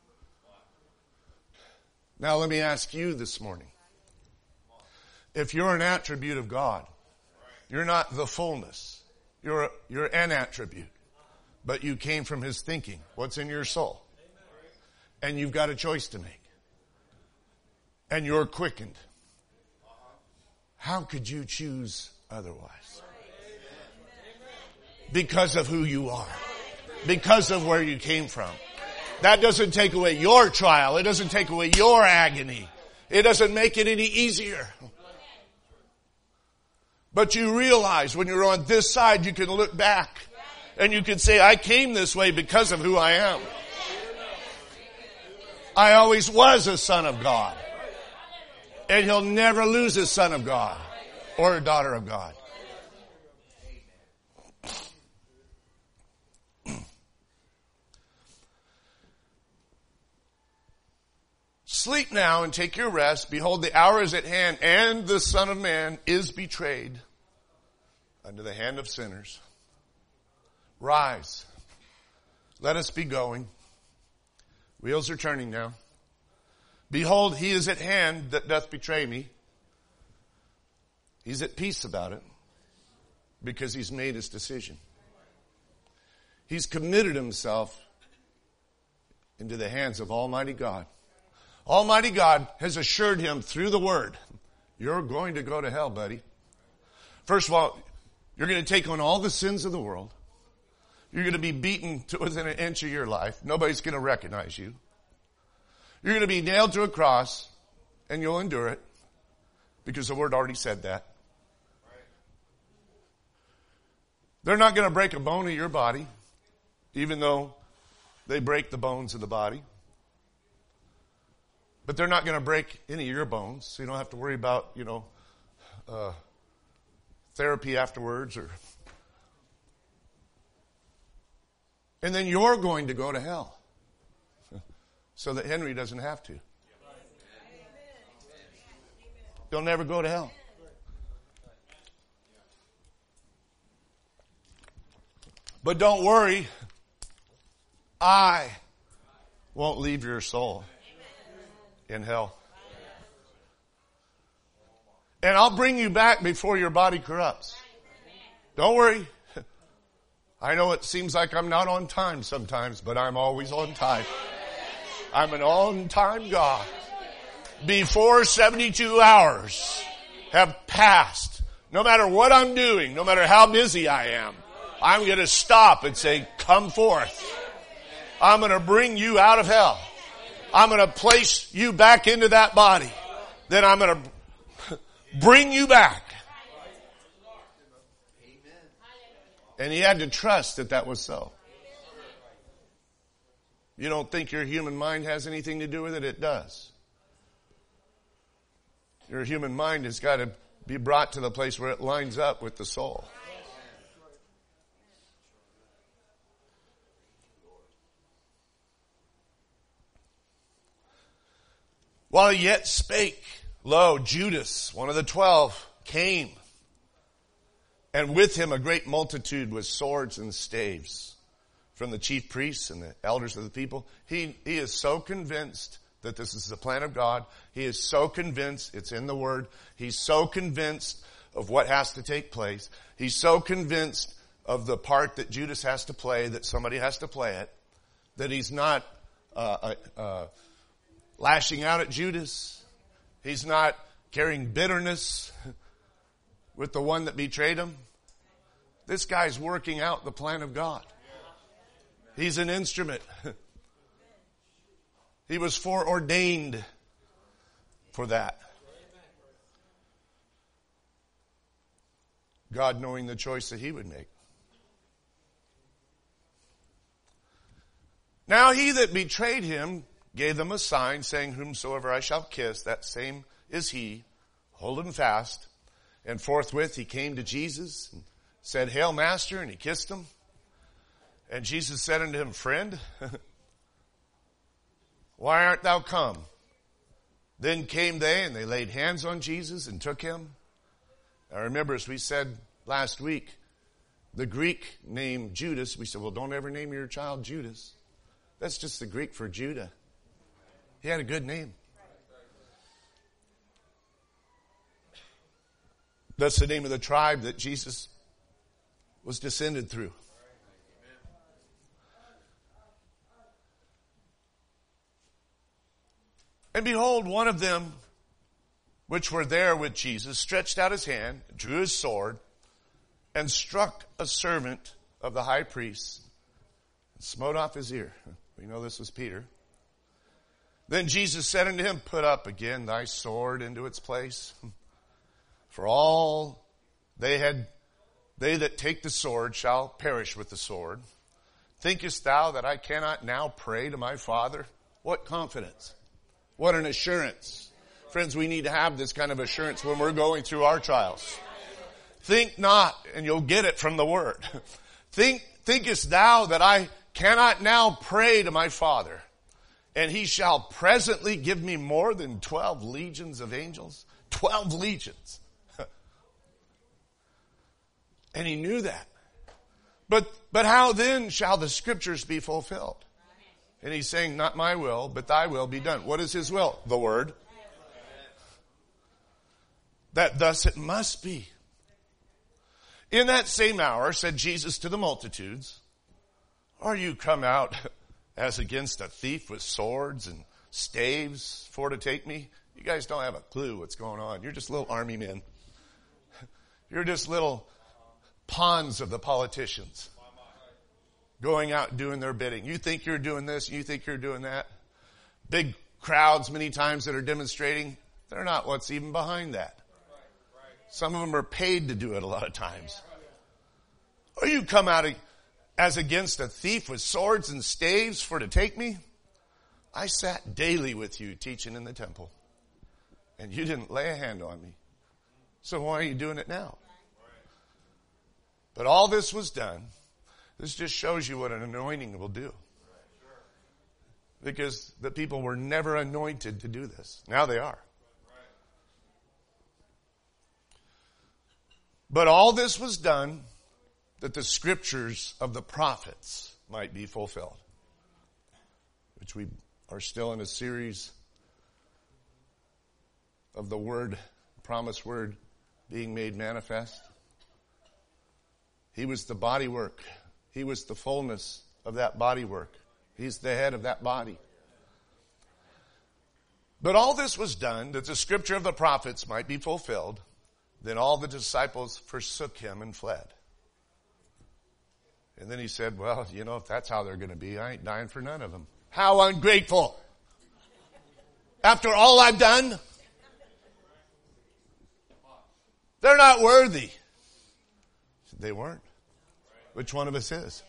Now let me ask you this morning. If you're an attribute of God, you're not the fullness. You're an attribute. But you came from his thinking. What's in your soul? And you've got a choice to make. And you're quickened. How could you choose otherwise? Because of who you are. Because of where you came from. That doesn't take away your trial. It doesn't take away your agony. It doesn't make it any easier. But you realize when you're on this side, you can look back and you can say, "I came this way because of who I am. I always was a son of God." And he'll never lose a son of God or a daughter of God. Sleep now and take your rest. Behold, the hour is at hand, and the Son of Man is betrayed unto the hand of sinners. Rise. Let us be going. Wheels are turning now. Behold, he is at hand that doth betray me. He's at peace about it because he's made his decision. He's committed himself into the hands of Almighty God. Almighty God has assured him through the Word, "You're going to go to hell, buddy. First of all, you're going to take on all the sins of the world. You're going to be beaten to within an inch of your life. Nobody's going to recognize you. You're going to be nailed to a cross, and you'll endure it because the Word already said that. They're not going to break a bone of your body, even though they break the bones of the body. But they're not going to break any of your bones, so you don't have to worry about, therapy afterwards. And then you're going to go to hell so that Henry doesn't have to. He'll never go to hell. But don't worry, I won't leave your soul in hell. And I'll bring you back before your body corrupts. Don't worry. I know it seems like I'm not on time sometimes, but I'm always on time. I'm an on-time God. before 72 hours have passed, no matter what I'm doing, no matter how busy I am, I'm going to stop and say, come forth. I'm going to bring you out of hell. I'm going to place you back into that body. Then I'm going to bring you back. And he had to trust that that was so. You don't think your human mind has anything to do with it? It does. Your human mind has got to be brought to the place where it lines up with the soul. While he yet spake, lo, Judas, one of the 12, came, and with him a great multitude with swords and staves from the chief priests and the elders of the people. He is so convinced that this is the plan of God. He is so convinced, it's in the Word. He's so convinced of what has to take place. He's so convinced of the part that Judas has to play, that somebody has to play it, that he's not lashing out at Judas. He's not carrying bitterness with the one that betrayed him. This guy's working out the plan of God. He's an instrument. He was foreordained for that. God knowing the choice that he would make. Now he that betrayed him gave them a sign, saying, whomsoever I shall kiss, that same is he. Hold him fast. And forthwith he came to Jesus and said, Hail, Master, and he kissed him. And Jesus said unto him, Friend, why art thou come? Then came they, and they laid hands on Jesus and took him. Now remember, as we said last week, the Greek name Judas, we said, well, don't ever name your child Judas. That's just the Greek for Judah. He had a good name. That's the name of the tribe that Jesus was descended through. And behold, one of them which were there with Jesus stretched out his hand, drew his sword, and struck a servant of the high priest, and smote off his ear. We know this was Peter. Then Jesus said unto him, Put up again thy sword into its place. For all they that take the sword shall perish with the sword. Thinkest thou that I cannot now pray to my Father? What confidence. What an assurance. Friends, we need to have this kind of assurance when we're going through our trials. Think not, and you'll get it from the Word. Thinkest thou that I cannot now pray to my Father, and he shall presently give me more than 12 legions of angels? 12 legions. And he knew that. But how then shall the scriptures be fulfilled? And he's saying, not my will, but thy will be done. What is his will? The Word. That thus it must be. In that same hour said Jesus to the multitudes, Are you come out as against a thief with swords and staves for to take me? You guys don't have a clue what's going on. You're just little army men. You're just little pawns of the politicians going out and doing their bidding. You think you're doing this, you think you're doing that. Big crowds many times that are demonstrating, they're not what's even behind that. Some of them are paid to do it a lot of times. Or you come out as against a thief with swords and staves for to take me? I sat daily with you teaching in the temple, and you didn't lay a hand on me. So why are you doing it now? But all this was done. This just shows you what an anointing will do. Because the people were never anointed to do this. Now they are. But all this was done that the scriptures of the prophets might be fulfilled. Which we are still in a series of the word, promised word, being made manifest. He was the body work. He was the fullness of that body work. He's the head of that body. But all this was done that the scripture of the prophets might be fulfilled. Then all the disciples forsook him and fled. And then he said, well, if that's how they're going to be, I ain't dying for none of them. How ungrateful. After all I've done, they're not worthy. They weren't. Which one of us is?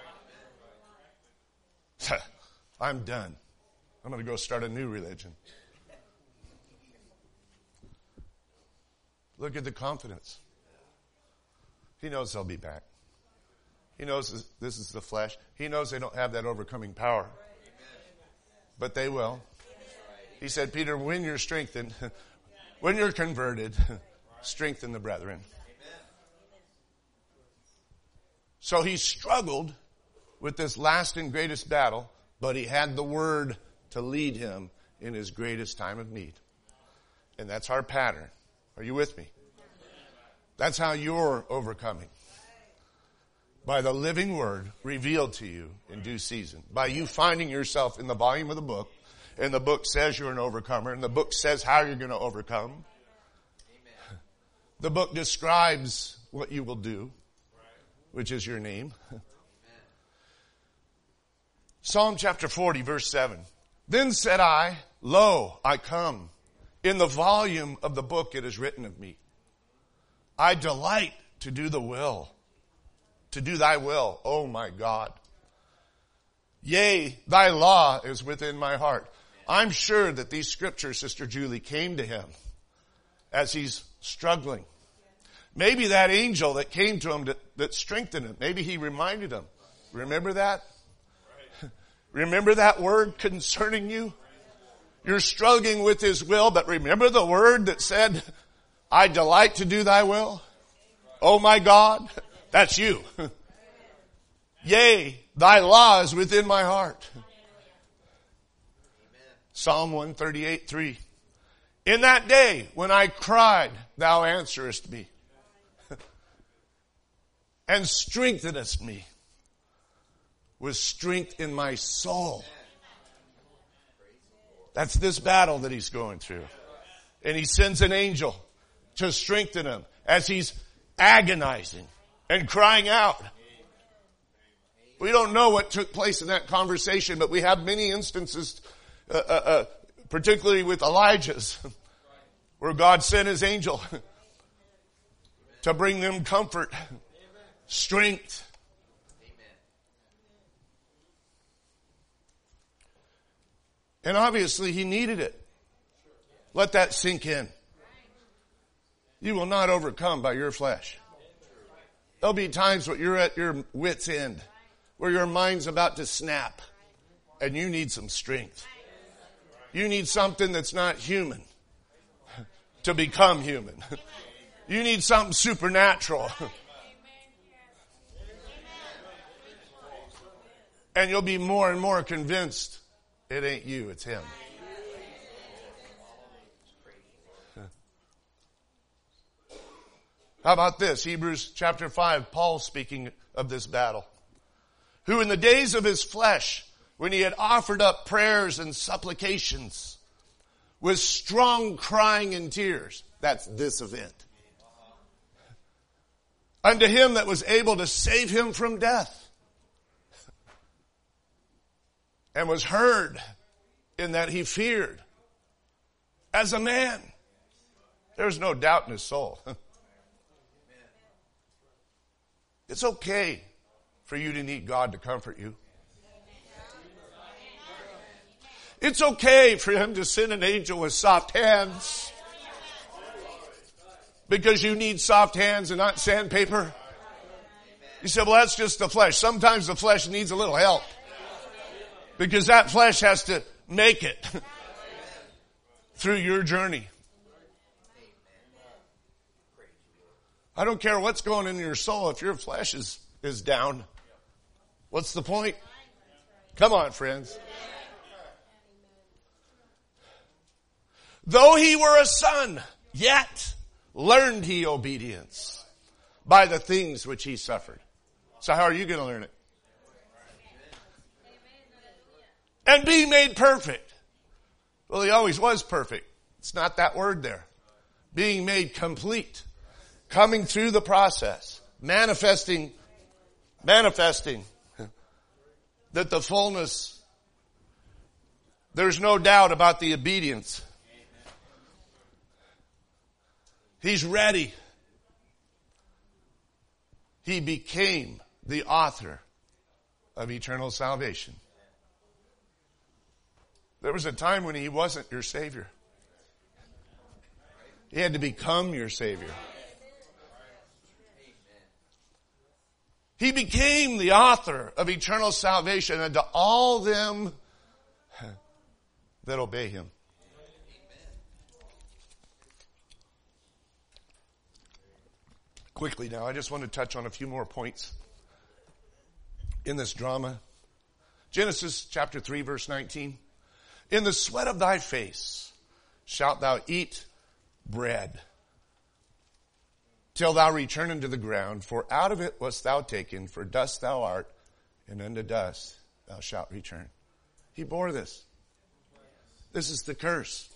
I'm done. I'm going to go start a new religion. Look at the confidence. He knows they'll be back. He knows this is the flesh. He knows they don't have that overcoming power. But they will. He said, Peter, when you're strengthened, when you're converted, strengthen the brethren. So he struggled with this last and greatest battle, but he had the word to lead him in his greatest time of need. And that's our pattern. Are you with me? That's how you're overcoming. By the living word revealed to you in due season. By you finding yourself in the volume of the book, and the book says you're an overcomer, and the book says how you're going to overcome. Amen. The book describes what you will do, which is your name. Amen. Psalm chapter 40, verse 7. Then said I, lo, I come. In the volume of the book it is written of me. I delight to do the will, to do thy will, O my God. Yea, thy law is within my heart. I'm sure that these scriptures, Sister Julie, came to him as he's struggling. Maybe that angel that came to him that strengthened him, maybe he reminded him. Remember that? Remember that word concerning you? You're struggling with his will, but remember the word that said, I delight to do thy will? Oh my God, that's you. Yea, thy law is within my heart. Psalm 138:3. In that day when I cried, thou answerest me and strengthenest me with strength in my soul. That's this battle that he's going through. And he sends an angel to strengthen him as he's agonizing and crying out. We don't know what took place in that conversation, but we have many instances, particularly with Elijah's, where God sent his angel to bring them comfort, strength. And obviously he needed it. Let that sink in. You will not overcome by your flesh. There'll be times where you're at your wit's end, where your mind's about to snap, and you need some strength. You need something that's not human to become human. You need something supernatural. And you'll be more and more convinced it ain't you, it's him. How about this? Hebrews chapter 5, Paul speaking of this battle. Who in the days of his flesh, when he had offered up prayers and supplications with strong crying and tears, that's this event, unto him that was able to save him from death, and was heard in that he feared as a man. There's no doubt in his soul. It's okay for you to need God to comfort you. It's okay for him to send an angel with soft hands because you need soft hands and not sandpaper. You said, well, that's just the flesh. Sometimes the flesh needs a little help because that flesh has to make it through your journey. I don't care what's going in your soul. If your flesh is down, what's the point? Come on, friends. Though he were a son, yet learned he obedience by the things which he suffered. So how are you going to learn it? And be made perfect. Well, he always was perfect. It's not that word there. Being made complete. Coming through the process. Manifesting that the fullness, there's no doubt about the obedience. He's ready. He became the author of eternal salvation. There was a time when he wasn't your Savior. He had to become your Savior. He became the author of eternal salvation unto all them that obey him. Quickly now, I just want to touch on a few more points in this drama. Genesis chapter 3 verse 19. In the sweat of thy face shalt thou eat bread till thou return unto the ground, for out of it wast thou taken, for dust thou art, and unto dust thou shalt return. He bore this. This is the curse.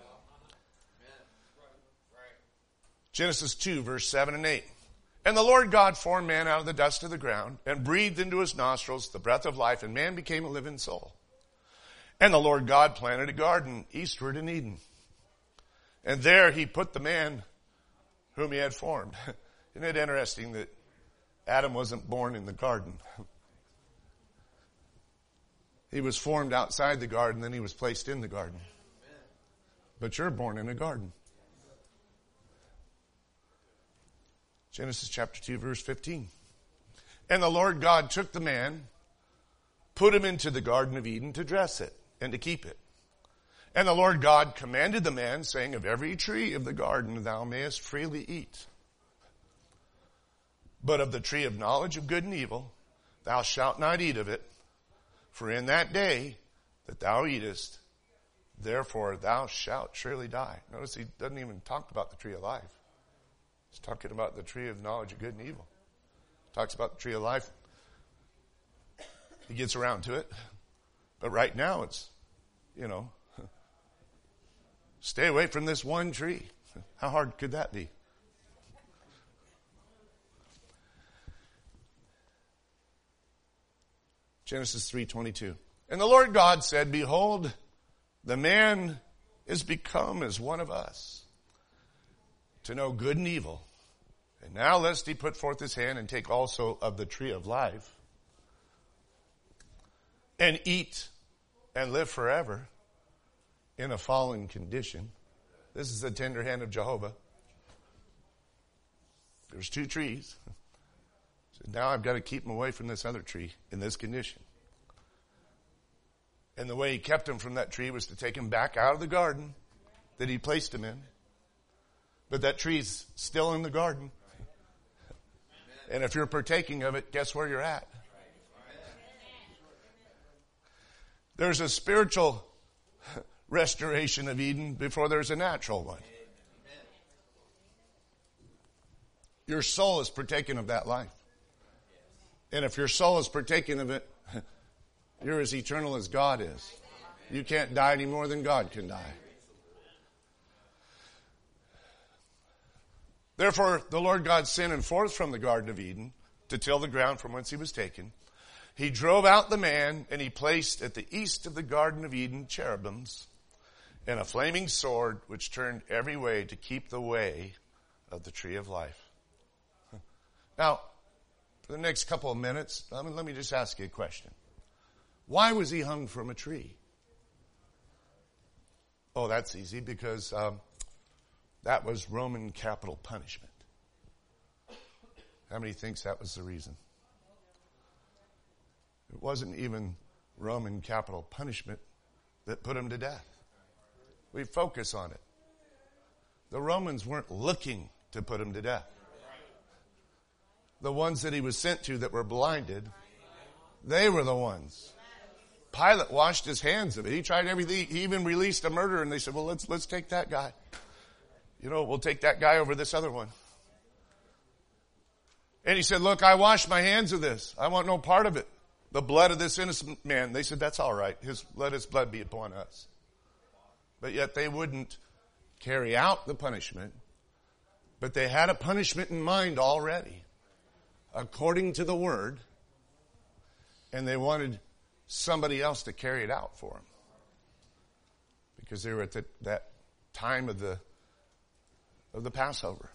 Genesis 2 verse 7 and 8. And the Lord God formed man out of the dust of the ground, and breathed into his nostrils the breath of life, and man became a living soul. And the Lord God planted a garden eastward in Eden. And there he put the man whom he had formed. Isn't it interesting that Adam wasn't born in the garden? He was formed outside the garden, then he was placed in the garden. But you're born in a garden. Genesis chapter 2 verse 15. And the Lord God took the man, put him into the Garden of Eden to dress it and to keep it. And the Lord God commanded the man, saying, of every tree of the garden thou mayest freely eat. But of the tree of knowledge of good and evil thou shalt not eat of it, for in that day that thou eatest, therefore thou shalt surely die. Notice he doesn't even talk about the tree of life. He's talking about the tree of knowledge of good and evil. Talks about the tree of life. He gets around to it. But right now it's, stay away from this one tree. How hard could that be? Genesis 3:22. And the Lord God said, behold, the man is become as one of us, to know good and evil. And now lest he put forth his hand and take also of the tree of life, and eat and live forever in a fallen condition. This is the tender hand of Jehovah. There's two trees. So now I've got to keep him away from this other tree in this condition. And the way he kept him from that tree was to take him back out of the garden that he placed him in. But that tree's still in the garden. And if you're partaking of it, guess where you're at? There's a spiritual restoration of Eden before there's a natural one. Your soul is partaking of that life. And if your soul is partaking of it, you're as eternal as God is. You can't die any more than God can die. Therefore, the Lord God sent forth from the Garden of Eden to till the ground from whence he was taken. He drove out the man, and he placed at the east of the Garden of Eden cherubims and a flaming sword which turned every way to keep the way of the tree of life. Now, for the next couple of minutes, let me just ask you a question. Why was he hung from a tree? Oh, that's easy, because that was Roman capital punishment. How many thinks that was the reason? It wasn't even Roman capital punishment that put him to death. We focus on it. The Romans weren't looking to put him to death. The ones that he was sent to that were blinded, they were the ones. Pilate washed his hands of it. He tried everything. He even released a murderer, and they said, well, let's take that guy. We'll take that guy over this other one. And he said, look, I washed my hands of this. I want no part of it. The blood of this innocent man. They said, that's all right. Let his blood be upon us. but yet they wouldn't carry out the punishment. But they had a punishment in mind already, according to the Word, and they wanted somebody else to carry it out for them. Because they were at that time of the Passover.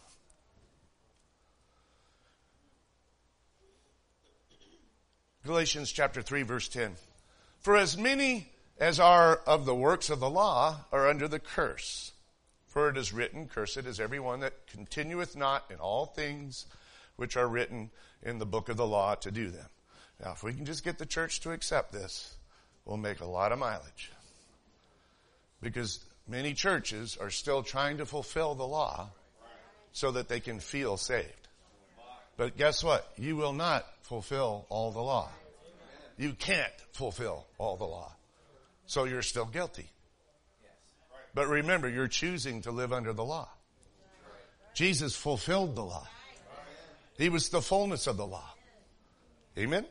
Galatians chapter 3, verse 10. For as many as are of the works of the law are under the curse. For it is written, cursed is everyone that continueth not in all things which are written in the book of the law to do them. Now, if we can just get the church to accept this, we'll make a lot of mileage. Because many churches are still trying to fulfill the law so that they can feel saved. But guess what? You will not fulfill all the law. You can't fulfill all the law. So you're still guilty. But remember, you're choosing to live under the law. Jesus fulfilled the law. He was the fullness of the law. Amen?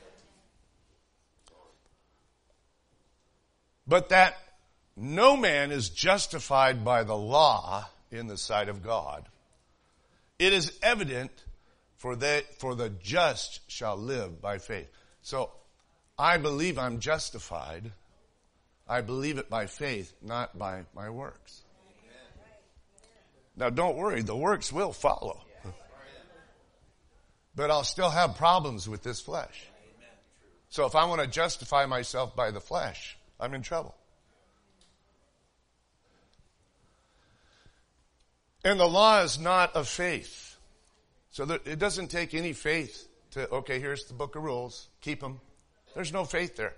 But that no man is justified by the law in the sight of God. It is evident for the just shall live by faith. So I believe I'm justified. I believe it by faith, not by my works. Now don't worry, the works will follow. But I'll still have problems with this flesh. So if I want to justify myself by the flesh, I'm in trouble. And the law is not of faith. So that it doesn't take any faith to, okay, here's the book of rules, keep them. There's no faith there.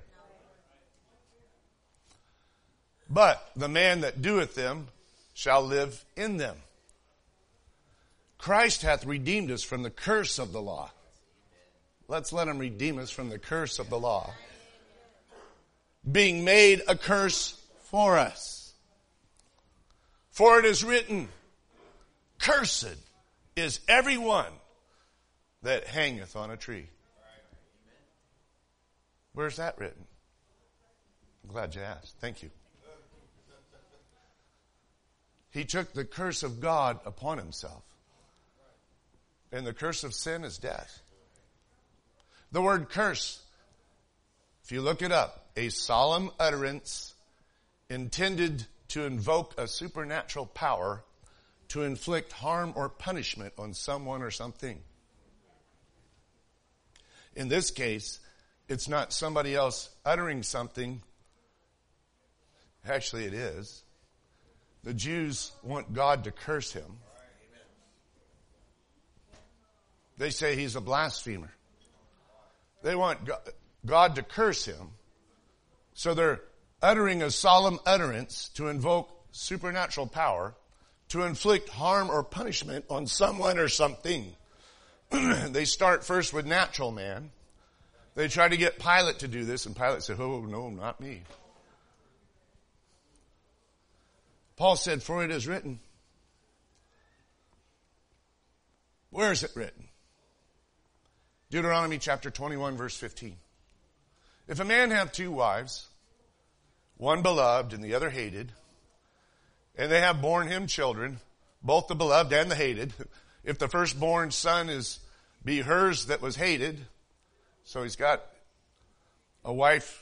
But the man that doeth them shall live in them. Christ hath redeemed us from the curse of the law. Let's let him redeem us from the curse of the law. Being made a curse for us. For it is written, cursed is every one that hangeth on a tree. Where's that written? I'm glad you asked. Thank you. He took the curse of God upon himself. And the curse of sin is death. The word curse, if you look it up, a solemn utterance intended to invoke a supernatural power to inflict harm or punishment on someone or something. In this case, it's not somebody else uttering something. Actually, it is. The Jews want God to curse him. They say he's a blasphemer. They want God to curse him. So they're uttering a solemn utterance to invoke supernatural power to inflict harm or punishment on someone or something. They start first with natural man. They try to get Pilate to do this, and Pilate said, oh, no, not me. Paul said, for it is written. Where is it written? Deuteronomy chapter 21, verse 15. If a man have two wives, one beloved and the other hated, and they have borne him children, both the beloved and the hated, if the firstborn son be hers that was hated, so he's got a wife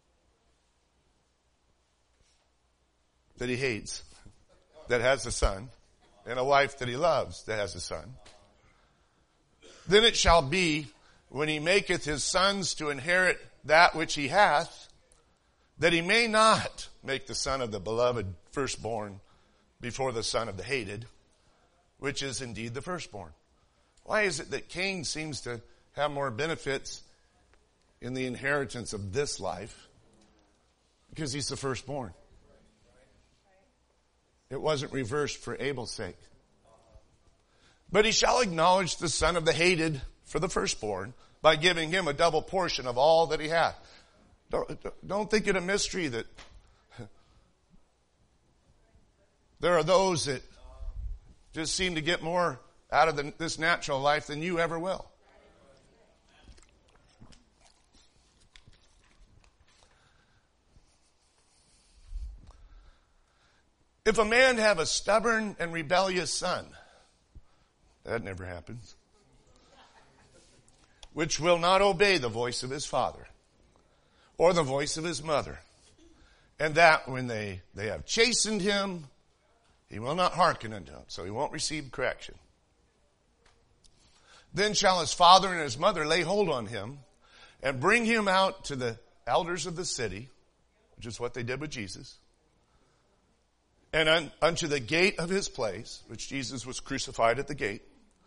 that he hates, that has a son, and a wife that he loves, that has a son. Then it shall be, when he maketh his sons to inherit that which he hath, that he may not make the son of the beloved firstborn before the son of the hated, which is indeed the firstborn. Why is it that Cain seems to have more benefits in the inheritance of this life? Because he's the firstborn. It wasn't reversed for Abel's sake. But he shall acknowledge the son of the hated for the firstborn by giving him a double portion of all that he hath. Don't think it a mystery that there are those that just seem to get more out of this natural life than you ever will. If a man have a stubborn and rebellious son, that never happens, which will not obey the voice of his father or the voice of his mother, and that when they have chastened him, he will not hearken unto them, so he won't receive correction. Then shall his father and his mother lay hold on him and bring him out to the elders of the city, which is what they did with Jesus, and unto the gate of his place, which Jesus was crucified at the gate.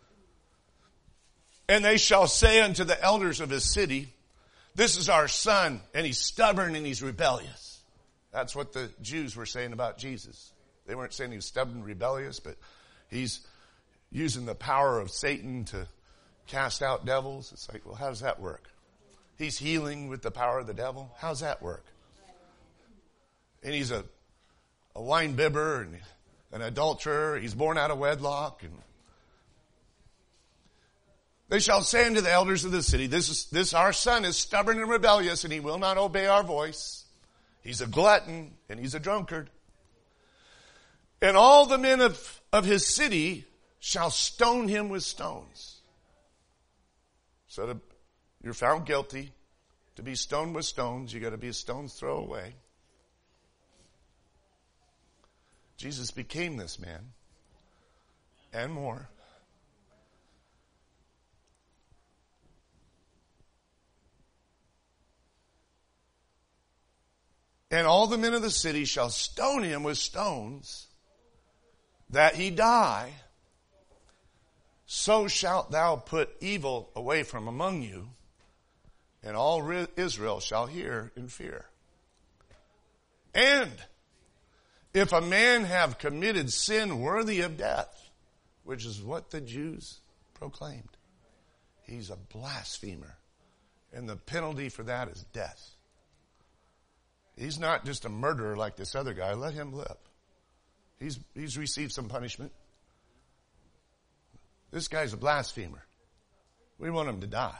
And they shall say unto the elders of his city, this is our son, and he's stubborn and he's rebellious. That's what the Jews were saying about Jesus. They weren't saying he was stubborn and rebellious, but he's using the power of Satan to cast out devils. It's like, well, how does that work? He's healing with the power of the devil. How's that work? And he's a wine bibber and an adulterer. He's born out of wedlock. And they shall say unto the elders of the city, this our son is stubborn and rebellious, and he will not obey our voice. He's a glutton and he's a drunkard. And all the men of his city shall stone him with stones. So you're found guilty. To be stoned with stones, you got to be a stone's throw away. Jesus became this man and more. And all the men of the city shall stone him with stones, that he die. So shalt thou put evil away from among you, and all Israel shall hear and fear. And if a man have committed sin worthy of death, which is what the Jews proclaimed, he's a blasphemer, and the penalty for that is death. He's not just a murderer like this other guy. Let him live. He's received some punishment. This guy's a blasphemer. We want him to die.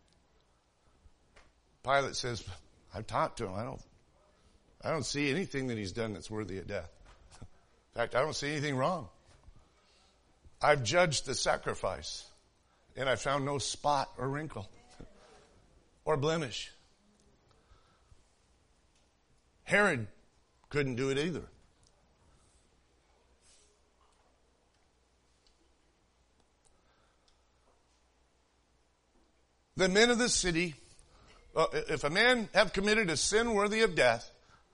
Pilate says, I've talked to him. I don't see anything that he's done that's worthy of death. In fact, I don't see anything wrong. I've judged the sacrifice, and I found no spot or wrinkle or blemish. Herod couldn't do it either. The men of the city, if a man have committed a sin worthy of death,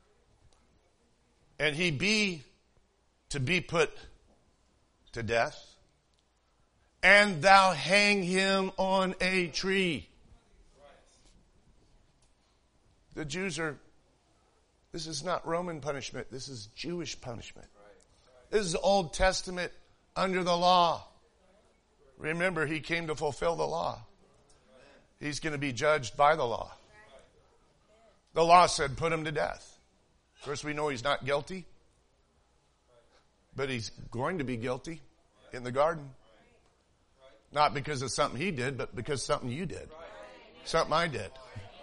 and he be to be put to death, and thou hang him on a tree. The Jews this is not Roman punishment. This is Jewish punishment. This is Old Testament under the law. Remember, he came to fulfill the law. He's going to be judged by the law. The law said put him to death. Of course, we know he's not guilty. But he's going to be guilty in the garden. Not because of something he did, but because of something you did. Something I did.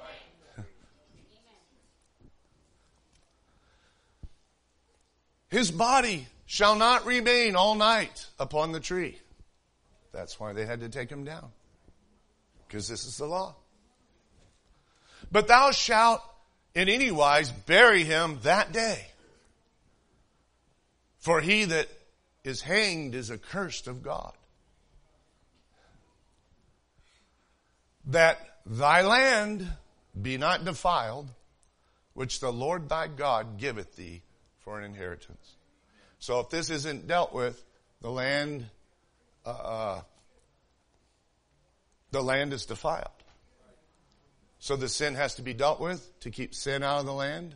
His body shall not remain all night upon the tree. That's why they had to take him down. Because this is the law. But thou shalt in any wise bury him that day. For he that is hanged is accursed of God. That thy land be not defiled, which the Lord thy God giveth thee for an inheritance. So if this isn't dealt with, the land is defiled. So the sin has to be dealt with to keep sin out of the land.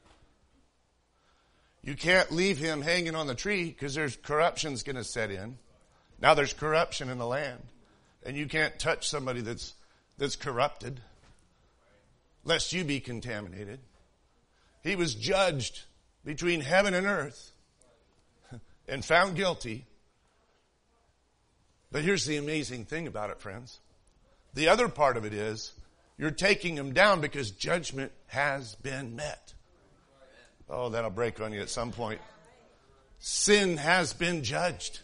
You can't leave him hanging on the tree because there's corruption's going to set in. Now there's corruption in the land, and you can't touch somebody that's corrupted, lest you be contaminated. He was judged between heaven and earth and found guilty. But here's the amazing thing about it, friends. The other part of it is you're taking him down because judgment has been met. Oh, that'll break on you at some point. Sin has been judged.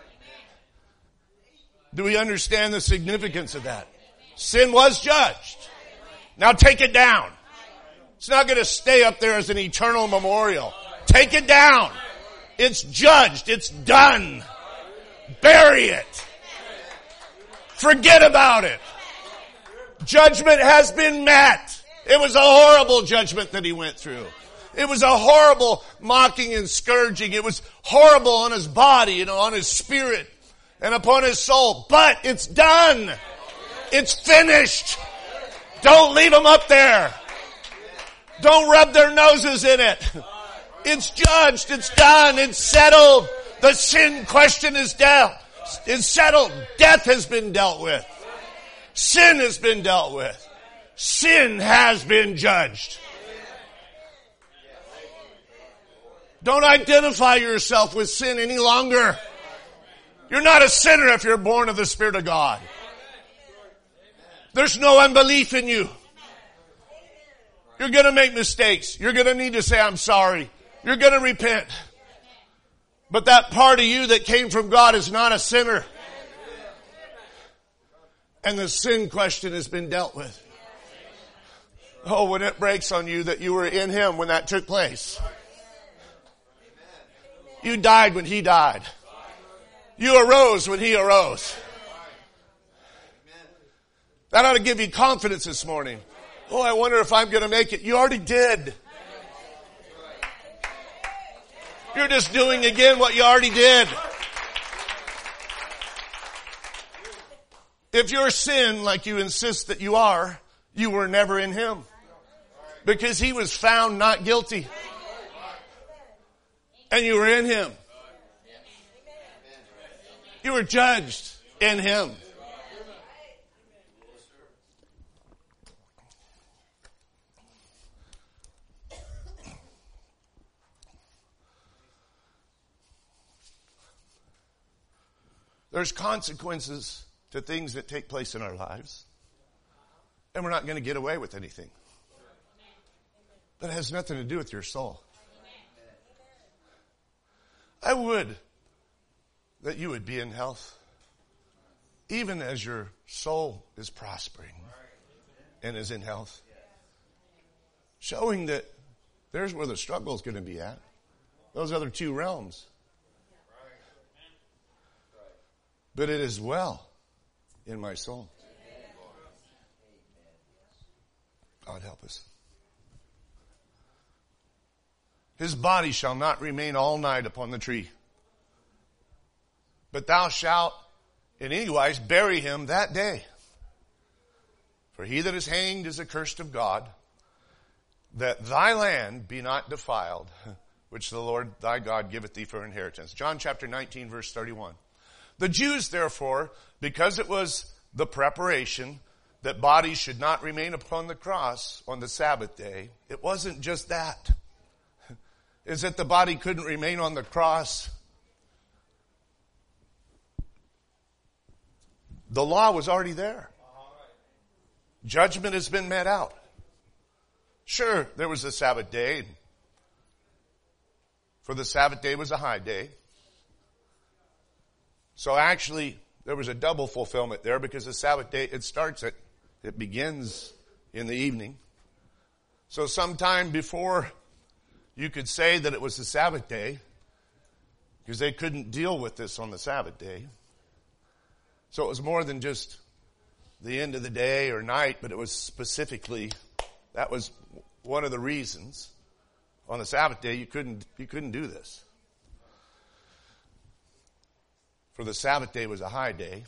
Do we understand the significance of that? Sin was judged. Now take it down. It's not going to stay up there as an eternal memorial. Take it down. It's judged. It's done. Bury it. Forget about it. Judgment has been met. It was a horrible judgment that he went through. It was a horrible mocking and scourging. It was horrible on his body and on his spirit and upon his soul. But it's done. It's finished. Don't leave them up there. Don't rub their noses in it. It's judged. It's done. It's settled. The sin question is settled. Death has been dealt with. Sin has been dealt with. Sin has been judged. Don't identify yourself with sin any longer. You're not a sinner if you're born of the Spirit of God. There's no unbelief in you. You're going to make mistakes. You're going to need to say, I'm sorry. You're going to repent. But that part of you that came from God is not a sinner. And the sin question has been dealt with. Oh, when it breaks on you that you were in Him when that took place. You died when He died. You arose when He arose. That ought to give you confidence this morning. Oh, I wonder if I'm going to make it. You already did. You're just doing again what you already did. If you're sin like you insist that you are, you were never in Him. Because He was found not guilty. And you were in Him. You were judged in Him. There's consequences to things that take place in our lives. And we're not going to get away with anything. But it has nothing to do with your soul. I would that you would be in health, even as your soul is prospering and is in health. Showing that there's where the struggle is going to be at. Those other two realms. But it is well in my soul. God help us. His body shall not remain all night upon the tree. But thou shalt in any wise bury him that day. For he that is hanged is accursed of God, that thy land be not defiled, which the Lord thy God giveth thee for inheritance. John chapter 19 verse 31. The Jews, therefore, because it was the preparation that bodies should not remain upon the cross on the Sabbath day, it wasn't just that. Is that the body couldn't remain on the cross. The law was already there. Judgment has been met out. Sure, there was a Sabbath day. For the Sabbath day was a high day. So actually, there was a double fulfillment there because the Sabbath day, it begins in the evening. So sometime before you could say that it was the Sabbath day, because they couldn't deal with this on the Sabbath day. So it was more than just the end of the day or night, but it was specifically, that was one of the reasons. On the Sabbath day, you couldn't do this. For the Sabbath day was a high day.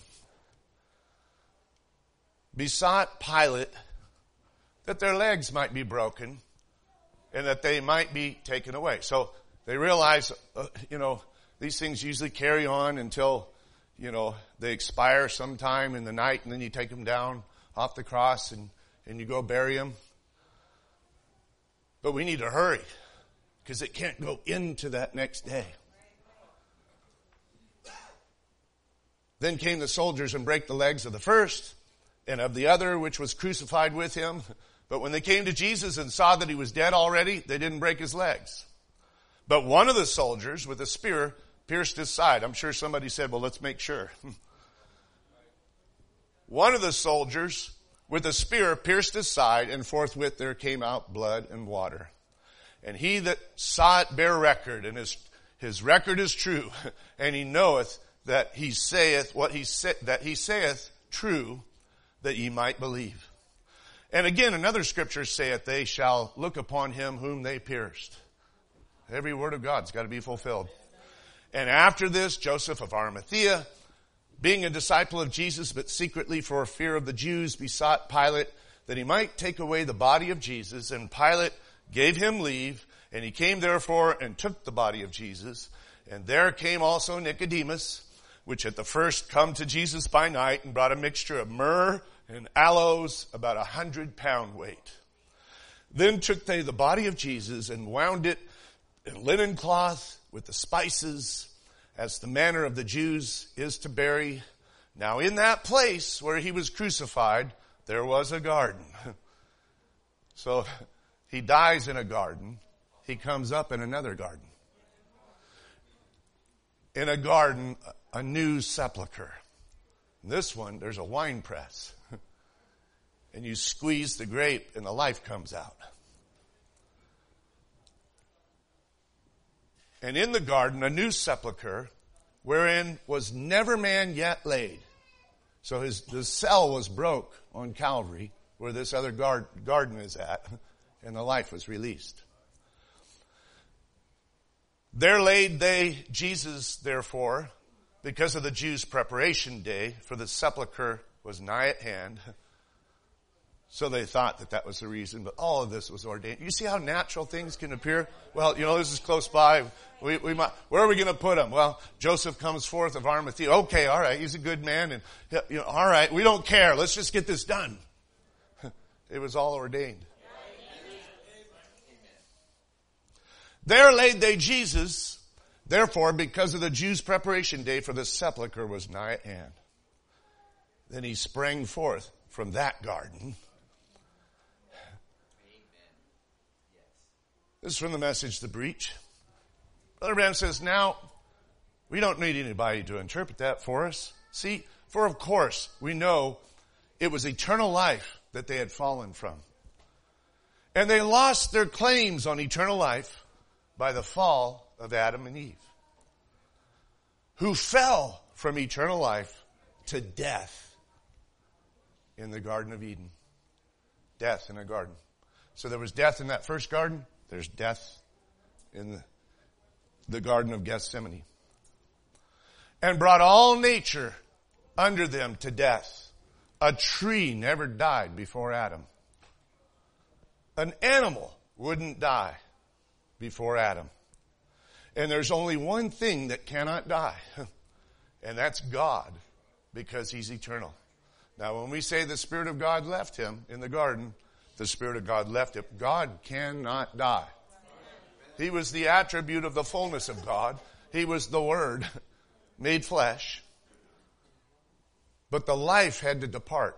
Besought Pilate that their legs might be broken and that they might be taken away. So they realize, these things usually carry on until, they expire sometime in the night, and then you take them down off the cross and you go bury them. But we need to hurry because it can't go into that next day. Then came the soldiers and brake the legs of the first and of the other which was crucified with him. But when they came to Jesus and saw that he was dead already, they didn't break his legs. But one of the soldiers with a spear pierced his side. I'm sure somebody said, well, let's make sure. One of the soldiers with a spear pierced his side, and forthwith there came out blood and water. And he that saw it bare record, and his record is true, and he knoweth that he saith what he saith true, that ye might believe. And again, another scripture saith, they shall look upon him whom they pierced. Every word of God's got to be fulfilled. And after this, Joseph of Arimathea, being a disciple of Jesus, but secretly for fear of the Jews, besought Pilate that he might take away the body of Jesus. And Pilate gave him leave, and he came therefore and took the body of Jesus. And there came also Nicodemus, which at the first come to Jesus by night, and brought a mixture of myrrh and aloes, about 100 pound weight. Then took they the body of Jesus, and wound it in linen cloth with the spices, as the manner of the Jews is to bury. Now in that place where he was crucified, there was a garden. So he dies in a garden. He comes up in another garden. In a garden, a new sepulcher. In this one, there's a wine press. And you squeeze the grape and the life comes out. And in the garden, a new sepulcher, wherein was never man yet laid. So the cell was broke on Calvary, where this other garden is at, and the life was released. There laid they Jesus, therefore, because of the Jews' preparation day, for the sepulcher was nigh at hand. So they thought that was the reason, but all of this was ordained. You see how natural things can appear? Well, this is close by. We might, where are we going to put him? Well, Joseph comes forth of Arimathea. Okay, all right, he's a good man, and all right, we don't care. Let's just get this done. It was all ordained. There laid they Jesus, therefore, because of the Jews' preparation day, for the sepulcher was nigh at hand. Then he sprang forth from that garden. This is from the Message, The Breach. Brother Branham says, now, we don't need anybody to interpret that for us. See, for of course, we know it was eternal life that they had fallen from. And they lost their claims on eternal life by the fall of Adam and Eve, who fell from eternal life to death in the Garden of Eden. Death in a garden. So there was death in that first garden. There's death in the Garden of Gethsemane. And brought all nature under them to death. A tree never died before Adam. An animal wouldn't die before Adam. And there's only one thing that cannot die. And that's God, because he's eternal. Now when we say the Spirit of God left him in the garden, the Spirit of God left him. God cannot die. He was the attribute of the fullness of God. He was the Word made flesh. But the life had to depart.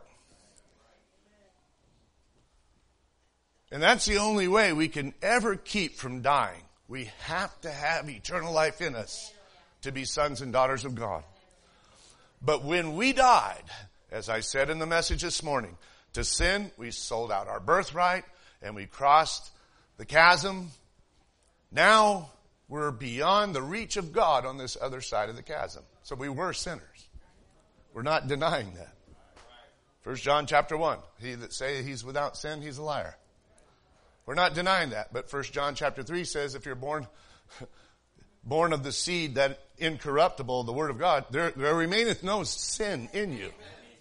And that's the only way we can ever keep from dying. We have to have eternal life in us to be sons and daughters of God. But when we died, as I said in the message this morning, to sin, we sold out our birthright and we crossed the chasm. Now we're beyond the reach of God on this other side of the chasm. So we were sinners. We're not denying that. 1 John chapter 1, he that say he's without sin, he's a liar. We're not denying that. But 1 John chapter 3 says if you're born of the seed that incorruptible, the word of God, there remaineth no sin in you.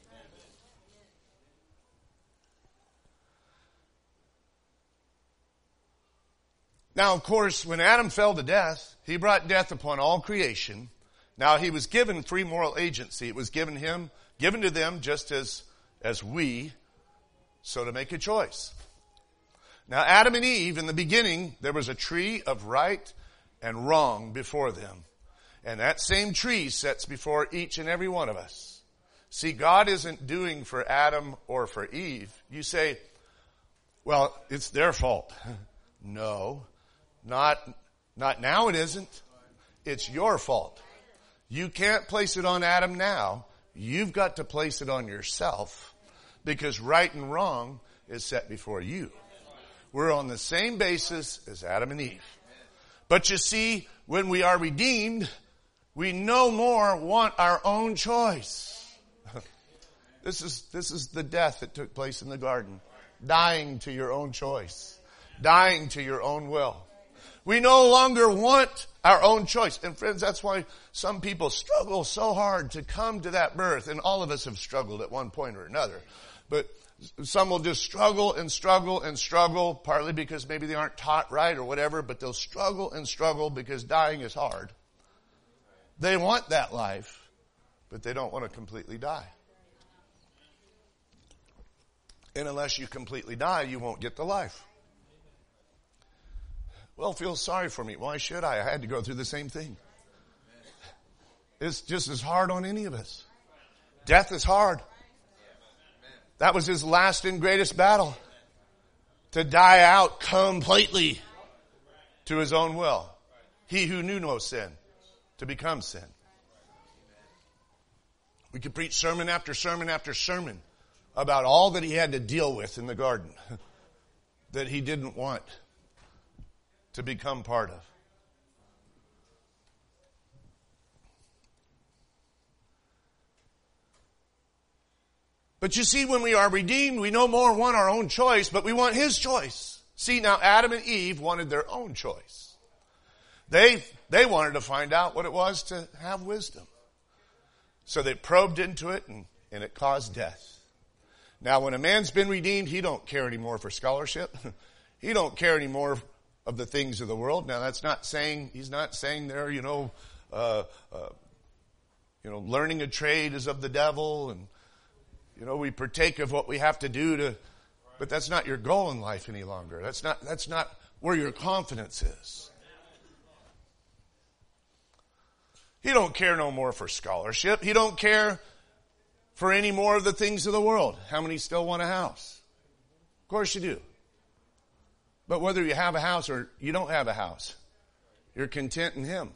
Now, of course, when Adam fell to death, he brought death upon all creation. Now, he was given free moral agency. It was given to them just as we, so to make a choice. Now, Adam and Eve, in the beginning, there was a tree of right and wrong before them. And that same tree sets before each and every one of us. See, God isn't doing for Adam or for Eve. You say, well, it's their fault. No. Not Not now it isn't. It's your fault. You can't place it on Adam now. You've got to place it on yourself because right and wrong is set before you. We're on the same basis as Adam and Eve. But you see, when we are redeemed, we no more want our own choice. This is the death that took place in the garden. Dying to your own choice. Dying to your own will. We no longer want our own choice. And friends, that's why some people struggle so hard to come to that birth. And all of us have struggled at one point or another. But some will just struggle and struggle and struggle, partly because maybe they aren't taught right or whatever, but they'll struggle and struggle because dying is hard. They want that life, but they don't want to completely die. And unless you completely die, you won't get the life. Well, feel sorry for me. Why should I? I had to go through the same thing. It's just as hard on any of us. Death is hard. That was his last and greatest battle. To die out completely to his own will. He who knew no sin, to become sin. We could preach sermon after sermon after sermon about all that he had to deal with in the garden that he didn't want to become part of. But you see, when we are redeemed, we no more want our own choice, but we want his choice. See, now Adam and Eve wanted their own choice. They wanted to find out what it was to have wisdom. So they probed into it, and it caused death. Now, when a man's been redeemed, he don't care anymore for scholarship. He don't care anymore of the things of the world. Now, that's not saying, he's not saying there, learning a trade is of the devil, and we partake of what we have to do but that's not your goal in life any longer. That's not where your confidence is. He don't care no more for scholarship. He don't care for any more of the things of the world. How many still want a house? Of course you do. But whether you have a house or you don't have a house, you're content in him.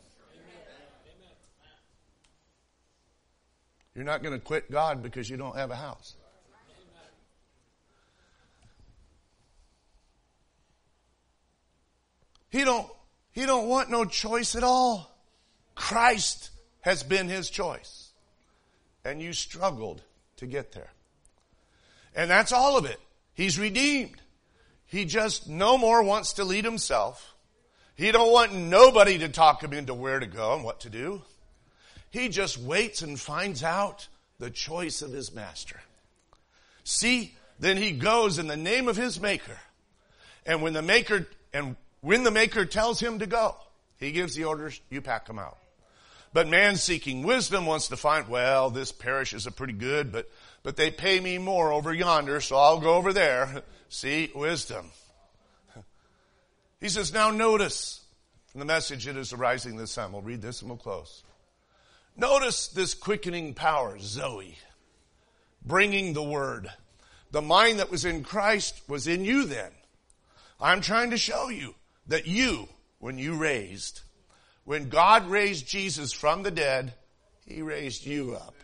You're not going to quit God because you don't have a house. He don't want no choice at all. Christ has been his choice. And you struggled to get there. And that's all of it. He's redeemed. He just no more wants to lead himself. He don't want nobody to talk him into where to go and what to do. He just waits and finds out the choice of his master. See, then he goes in the name of his maker. And when the maker tells him to go, he gives the orders, you pack them out. But man seeking wisdom wants to find, well, this parish is a pretty good, but they pay me more over yonder, so I'll go over there. See, wisdom. He says, now notice from the message that is arising this time. We'll read this and we'll close. Notice this quickening power, Zoe, bringing the word. The mind that was in Christ was in you then. I'm trying to show you that you, when God raised Jesus from the dead, he raised you up.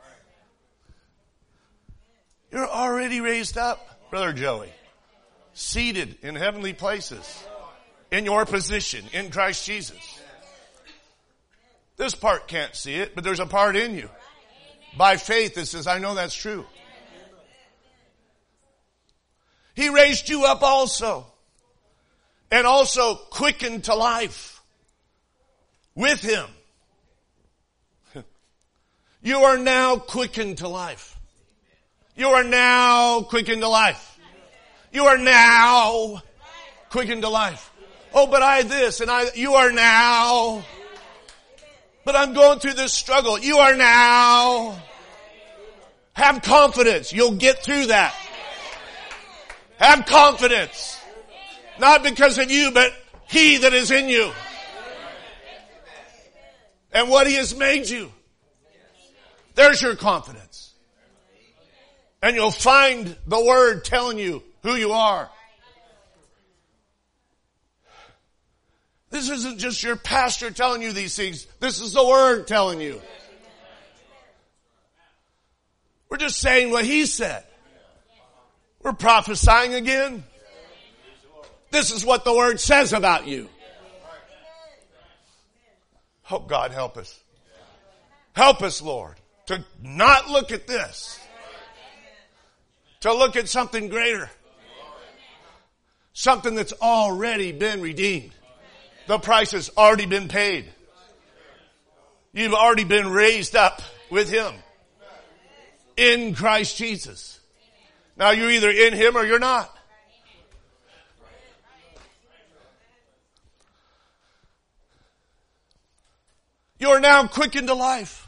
You're already raised up, Brother Joey. Seated in heavenly places. In your position, in Christ Jesus. This part can't see it, but there's a part in you. By faith, it says, I know that's true. He raised you up also. And also quickened to life. With him. You are now quickened to life. You are now quickened to life. You are now quickened to life. Oh, but you are now. But I'm going through this struggle. You are now. Have confidence. You'll get through that. Have confidence. Not because of you, but he that is in you. And what he has made you. There's your confidence. And you'll find the word telling you who you are. This isn't just your pastor telling you these things. This is the Word telling you. We're just saying what He said. We're prophesying again. This is what the Word says about you. Oh, God, help us. Help us, Lord, to not look at this. To look at something greater. Something that's already been redeemed. The price has already been paid. You've already been raised up with Him. In Christ Jesus. Now you're either in Him or you're not. You are now quickened to life.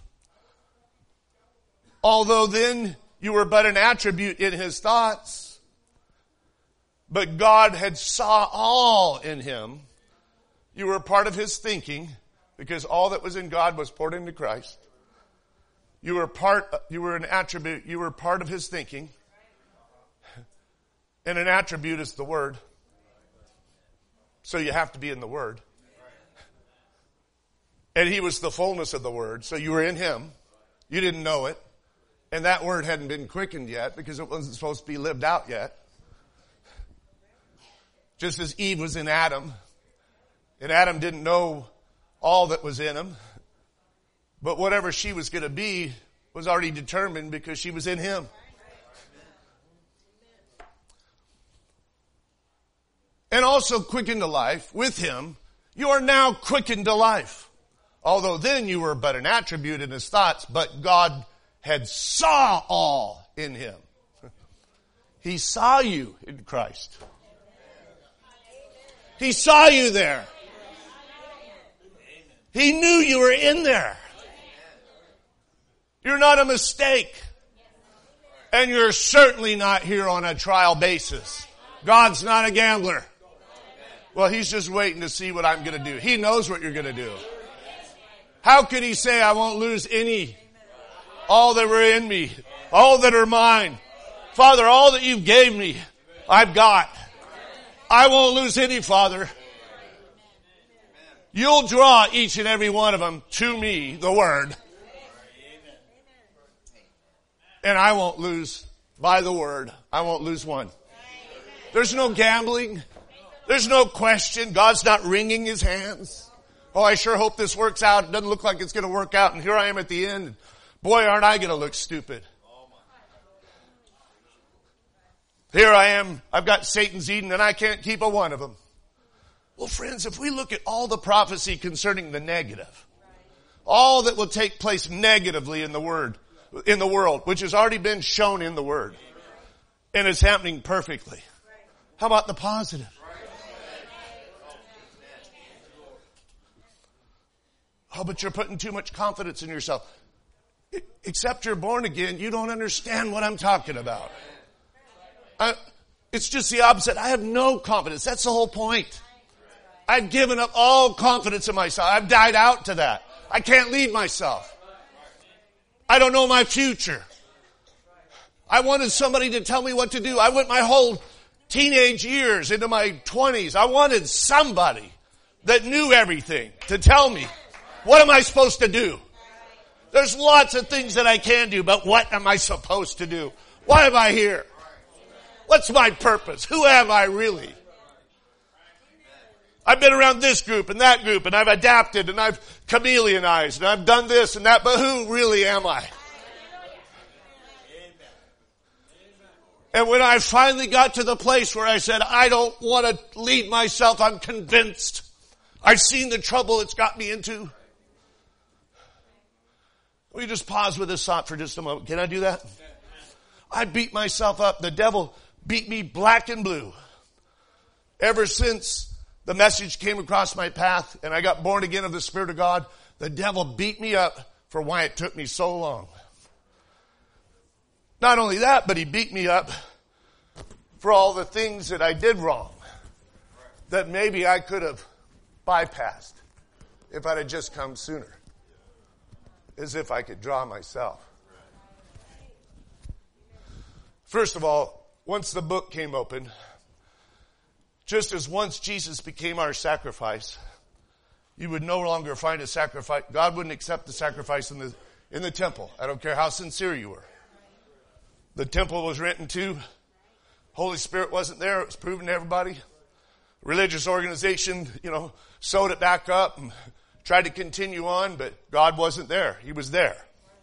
Although then you were but an attribute in His thoughts. But God had saw all in Him. You were part of His thinking because all that was in God was poured into Christ. You were an attribute, you were part of His thinking. And an attribute is the Word. So you have to be in the Word. And He was the fullness of the Word. So you were in Him. You didn't know it. And that Word hadn't been quickened yet because it wasn't supposed to be lived out yet. Just as Eve was in Adam. And Adam didn't know all that was in him. But whatever she was going to be was already determined because she was in him. And also quickened to life with Him. You are now quickened to life. Although then you were but an attribute in His thoughts, but God had saw all in Him. He saw you in Christ. He saw you there. He knew you were in there. You're not a mistake. And you're certainly not here on a trial basis. God's not a gambler. Well, He's just waiting to see what I'm going to do. He knows what you're going to do. How could He say, I won't lose any? All that were in me. All that are mine. Father, all that you gave me, I've got. I won't lose any, Father. You'll draw each and every one of them to me, the Word. And I won't lose by the Word. I won't lose one. There's no gambling. There's no question. God's not wringing His hands. Oh, I sure hope this works out. It doesn't look like it's going to work out. And here I am at the end. Boy, aren't I going to look stupid. Here I am. I've got Satan's Eden and I can't keep a one of them. Well, friends, if we look at all the prophecy concerning the negative, all that will take place negatively in the world, which has already been shown in the Word, and is happening perfectly. How about the positive? Oh, but you're putting too much confidence in yourself. Except you're born again, you don't understand what I'm talking about. It's just the opposite. I have no confidence. That's the whole point. I've given up all confidence in myself. I've died out to that. I can't lead myself. I don't know my future. I wanted somebody to tell me what to do. I went my whole teenage years into my 20s. I wanted somebody that knew everything to tell me, what am I supposed to do? There's lots of things that I can do, but what am I supposed to do? Why am I here? What's my purpose? Who am I really? I've been around this group and that group, and I've adapted and I've chameleonized and I've done this and that, but who really am I? And when I finally got to the place where I said, I don't want to lead myself, I'm convinced. I've seen the trouble it's got me into. Let me just pause with this thought for just a moment. Can I do that? I beat myself up. The devil beat me black and blue. Ever since the message came across my path and I got born again of the Spirit of God, the devil beat me up for why it took me so long. Not only that, but he beat me up for all the things that I did wrong that maybe I could have bypassed if I'd have just come sooner. As if I could draw myself. First of all, once the book came open, just as once Jesus became our sacrifice, you would no longer find a sacrifice. God wouldn't accept the sacrifice in the temple. I don't care how sincere you were. The temple was rented too. Holy Spirit wasn't there. It was proven to everybody. Religious organization, sewed it back up and tried to continue on, but God wasn't there. He was there.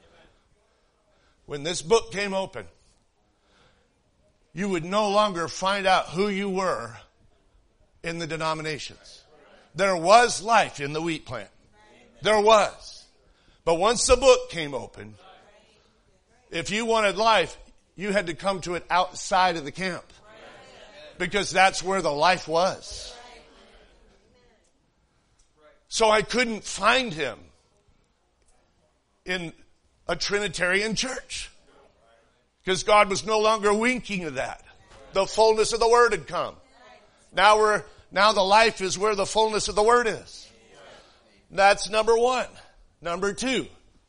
When this book came open, you would no longer find out who you were in the denominations. There was life in the wheat plant. There was. But once the book came open, if you wanted life, you had to come to it outside of the camp. Because that's where the life was. So I couldn't find him in a Trinitarian church. Because God was no longer winking at that. The fullness of the Word had come. Now the life is where the fullness of the Word is. That's number one. Number two.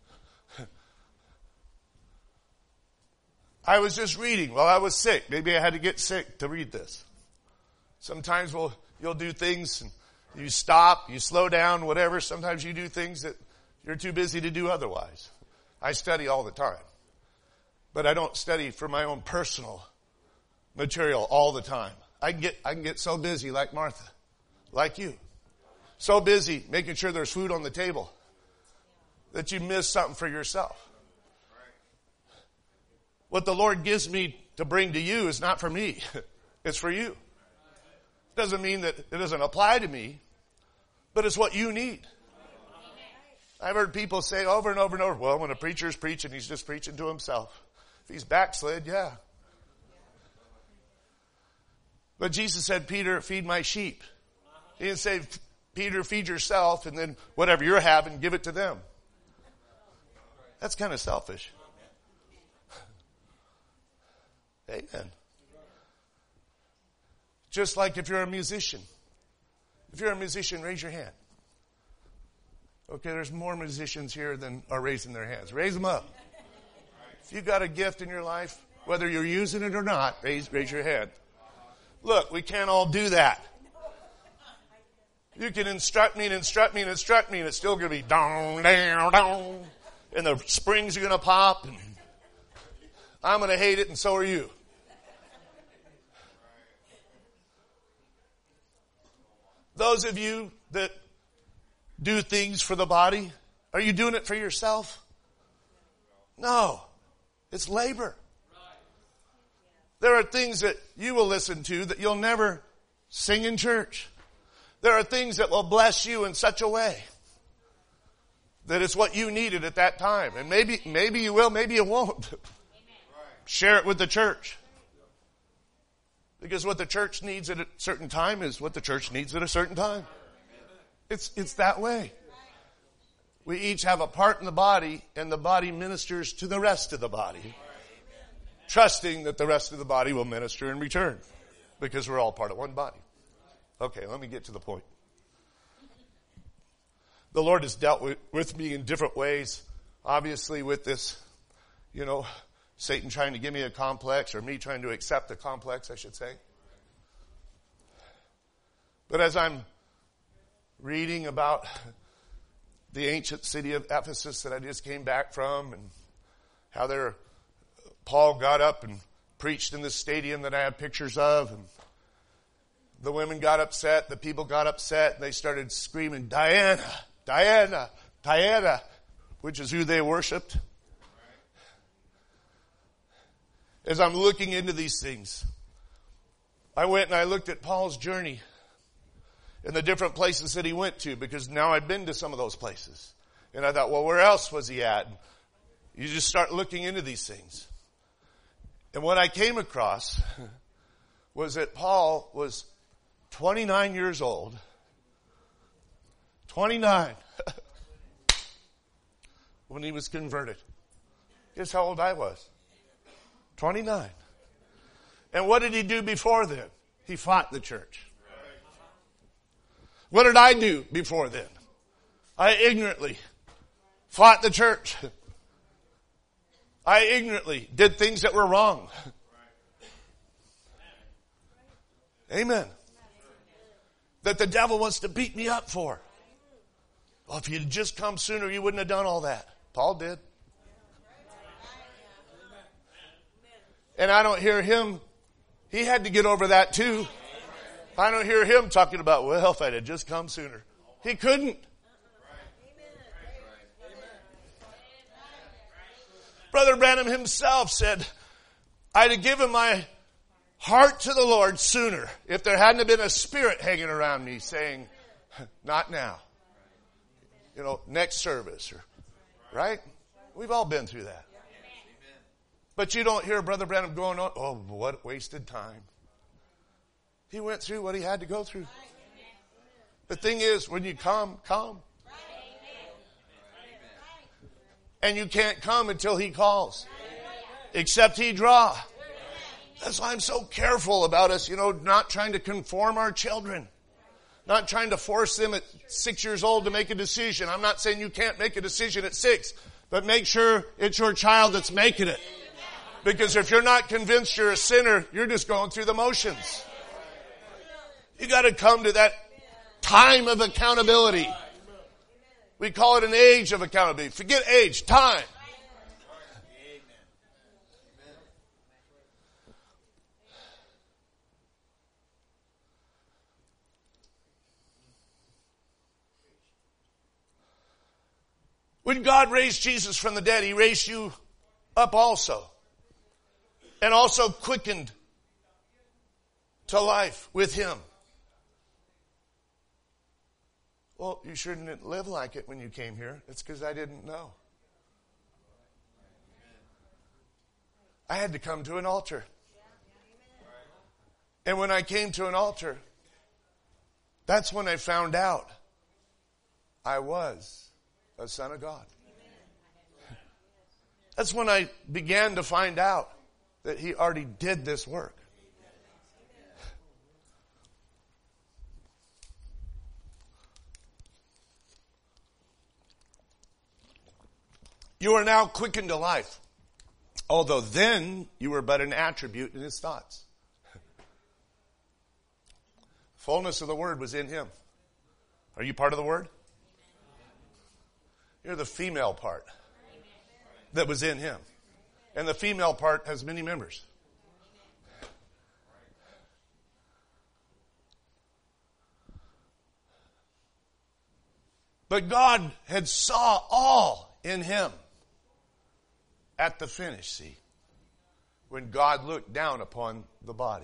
I was just reading while I was sick. Maybe I had to get sick to read this. Sometimes you'll do things and you stop, you slow down, whatever. Sometimes you do things that you're too busy to do otherwise. I study all the time. But I don't study for my own personal material all the time. I can get so busy like Martha, like you. So busy making sure there's food on the table that you miss something for yourself. What the Lord gives me to bring to you is not for me. It's for you. Doesn't mean that it doesn't apply to me, but it's what you need. I've heard people say over and over and over, well, when a preacher's preaching, he's just preaching to himself. If he's backslid, yeah. But Jesus said, Peter, feed my sheep. He didn't say, Peter, feed yourself, and then whatever you're having, give it to them. That's kind of selfish. Amen. Just like if you're a musician. If you're a musician, raise your hand. Okay, there's more musicians here than are raising their hands. Raise them up. If you got a gift in your life, whether you're using it or not, raise your hand. Look, we can't all do that. You can instruct me and it's still going to be down, down, down. And the springs are going to pop. And I'm going to hate it, and so are you. Those of you that do things for the body, are you doing it for yourself? No. It's labor. There are things that you will listen to that you'll never sing in church. There are things that will bless you in such a way that it's what you needed at that time. And maybe you will, maybe you won't. Share it with the church. Because what the church needs at a certain time is what the church needs at a certain time. It's that way. We each have a part in the body, and the body ministers to the rest of the body, trusting that the rest of the body will minister in return, because we're all part of one body. Okay, let me get to the point. The Lord has dealt with me in different ways, obviously with this, Satan trying to give me a complex, or me trying to accept a complex, I should say. But as I'm reading about the ancient city of Ephesus that I just came back from, and how Paul got up and preached in this stadium that I have pictures of, and the women got upset, the people got upset, and they started screaming, Diana, Diana, Diana, which is who they worshiped. As I'm looking into these things, I went and I looked at Paul's journey and the different places that he went to, because now I've been to some of those places. And I thought, well, where else was he at? And you just start looking into these things. And what I came across was that Paul was 29 years old. 29. When he was converted. Guess how old I was? 29. And what did he do before then? He fought the church. What did I do before then? I ignorantly fought the church. I ignorantly did things that were wrong. Amen. That the devil wants to beat me up for. Well, if you'd just come sooner, you wouldn't have done all that. Paul did. And I don't hear him. He had to get over that too. I don't hear him talking about, well, if I'd have just come sooner. He couldn't. Brother Branham himself said, I'd have given my heart to the Lord sooner if there hadn't been a spirit hanging around me saying, not now. You know, next service. Right? We've all been through that. But you don't hear Brother Branham going on, oh, what wasted time. He went through what he had to go through. The thing is, when you come. And you can't come until he calls. Except he draw. That's why I'm so careful about us, not trying to conform our children. Not trying to force them at 6 years old to make a decision. I'm not saying you can't make a decision at 6, but make sure it's your child that's making it. Because if you're not convinced you're a sinner, you're just going through the motions. You got to come to that time of accountability. We call it an age of accountability. Forget age, time. When God raised Jesus from the dead, he raised you up also. And also quickened to life with him. Well, you shouldn't live like it when you came here. It's because I didn't know. I had to come to an altar. And when I came to an altar, that's when I found out I was a son of God. That's when I began to find out that he already did this work. You are now quickened to life, although then you were but an attribute in his thoughts. Fullness of the Word was in him. Are you part of the Word? You're the female part that was in him. And the female part has many members. But God had saw all in him at the finish, see, when God looked down upon the body.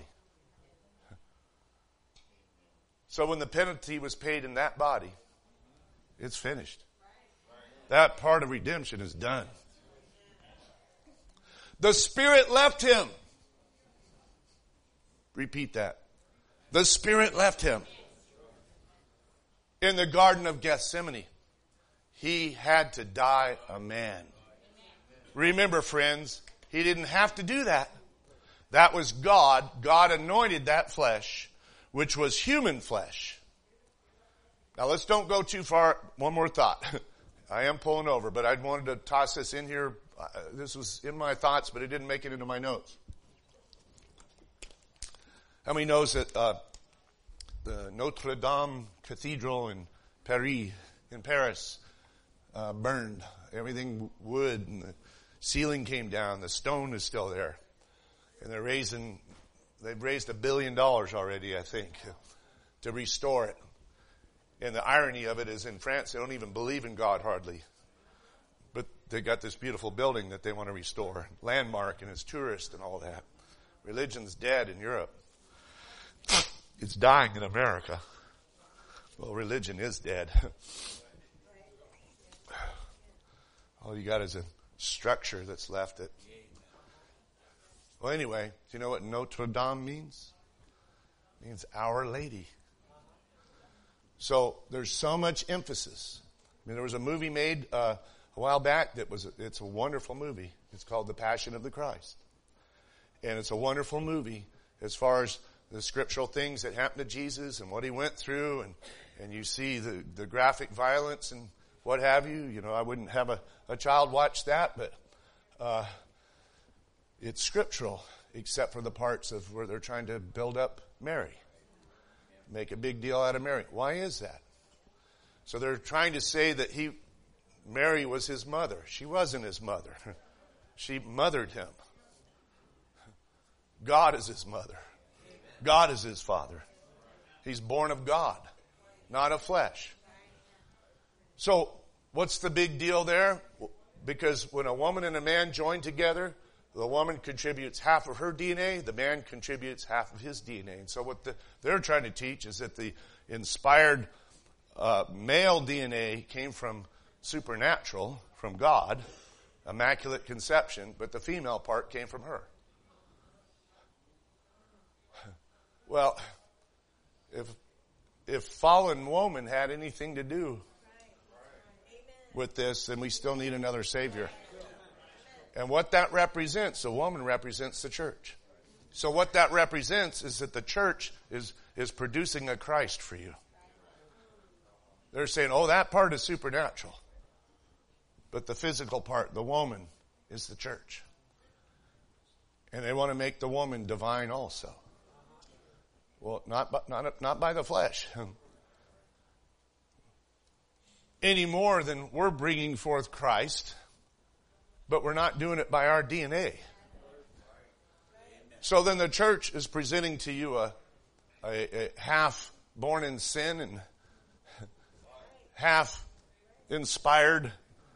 So when the penalty was paid in that body, it's finished. That part of redemption is done. The Spirit left him. Repeat that. The Spirit left him. In the Garden of Gethsemane, he had to die a man. Remember, friends, he didn't have to do that. That was God. God anointed that flesh, which was human flesh. Now let's don't go too far. One more thought. I am pulling over, but I wanted to toss this in here. This was in my thoughts, but it didn't make it into my notes. How many knows that the Notre Dame Cathedral in Paris, burned? Everything wood, and the ceiling came down. The stone is still there, and they've raised $1 billion already, I think, to restore it. And the irony of it is, in France, they don't even believe in God hardly. But they got this beautiful building that they want to restore. Landmark and it's tourist and all that. Religion's dead in Europe. It's dying in America. Well, religion is dead. All you got is a structure that's left it. Well, anyway, do you know what Notre Dame means? It means Our Lady. So there's so much emphasis. I mean, there was a movie made a while back it's a wonderful movie. It's called The Passion of the Christ. And it's a wonderful movie as far as the scriptural things that happened to Jesus and what he went through, and you see the graphic violence and what have you. You know, I wouldn't have a child watch that, but it's scriptural, except for the parts of where they're trying to build up Mary. Make a big deal out of Mary. Why is that? So they're trying to say that Mary was his mother. She wasn't his mother. She mothered him. God is his mother. God is his father. He's born of God, not of flesh. So what's the big deal there? Because when a woman and a man join together, the woman contributes half of her DNA, the man contributes half of his DNA. And so what they're trying to teach is that the inspired male DNA came from supernatural, from God, immaculate conception, but the female part came from her. Well, if fallen woman had anything to do with this, then we still need another Savior. And what that represents, a woman represents the church. So what that represents is that the church is producing a Christ for you. They're saying, oh, that part is supernatural. But the physical part, the woman, is the church. And they want to make the woman divine also. Well, not by the flesh. Any more than we're bringing forth Christ, but we're not doing it by our DNA. So then the church is presenting to you a half born in sin and half inspired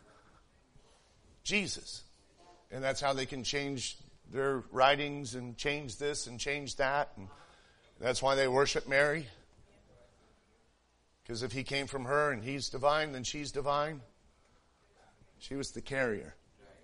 Jesus. And that's how they can change their writings and change this and change that. And that's why they worship Mary. Because if he came from her and he's divine, then she's divine. She was the carrier.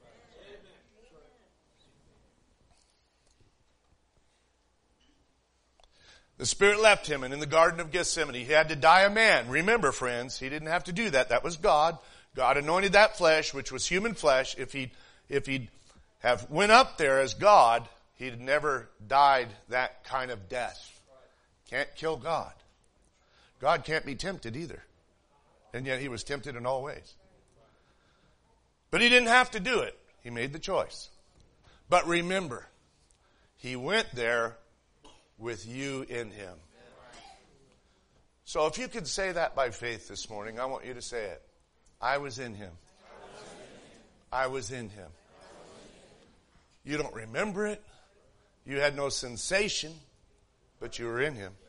The Spirit left him, and in the Garden of Gethsemane, he had to die a man. Remember, friends, he didn't have to do that. That was God. God anointed that flesh, which was human flesh. If he'd have went up there as God, he'd never died that kind of death. Can't kill God. God can't be tempted either. And yet he was tempted in all ways. But he didn't have to do it. He made the choice. But remember, he went there with you in him. So if you could say that by faith this morning, I want you to say it. I was in him. I was in him. You don't remember it. You had no sensation, but you were in him.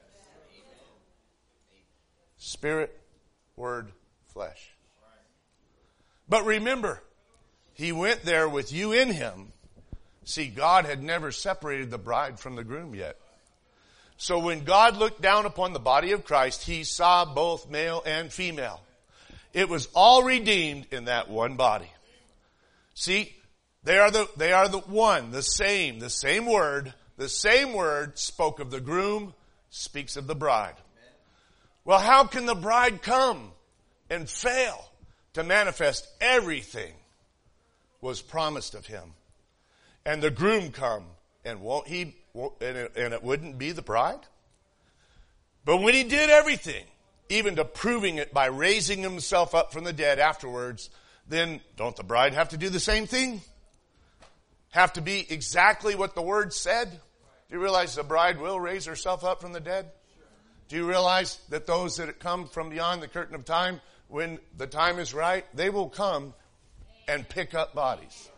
Spirit, word, flesh. But remember, he went there with you in him. See, God had never separated the bride from the groom yet. So when God looked down upon the body of Christ, he saw both male and female. It was all redeemed in that one body. See, they are the one, the same word spoke of the groom, speaks of the bride. Well, how can the bride come and fail to manifest everything was promised of him? And the groom come, and and it wouldn't be the bride? But when he did everything, even to proving it by raising himself up from the dead afterwards, then don't the bride have to do the same thing? Have to be exactly what the word said? Do you realize the bride will raise herself up from the dead? Do you realize that those that come from beyond the curtain of time, when the time is right, they will come and pick up bodies?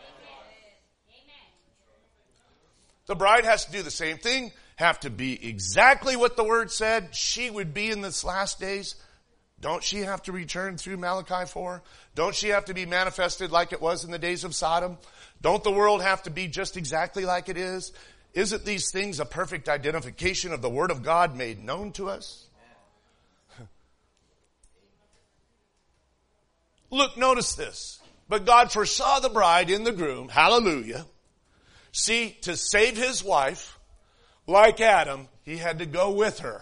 The bride has to do the same thing, have to be exactly what the word said she would be in this last days. Don't she have to return through Malachi 4? Don't she have to be manifested like it was in the days of Sodom? Don't the world have to be just exactly like it is? Isn't these things a perfect identification of the Word of God made known to us? Look, notice this. But God foresaw the bride in the groom, hallelujah. See, to save his wife, like Adam, he had to go with her.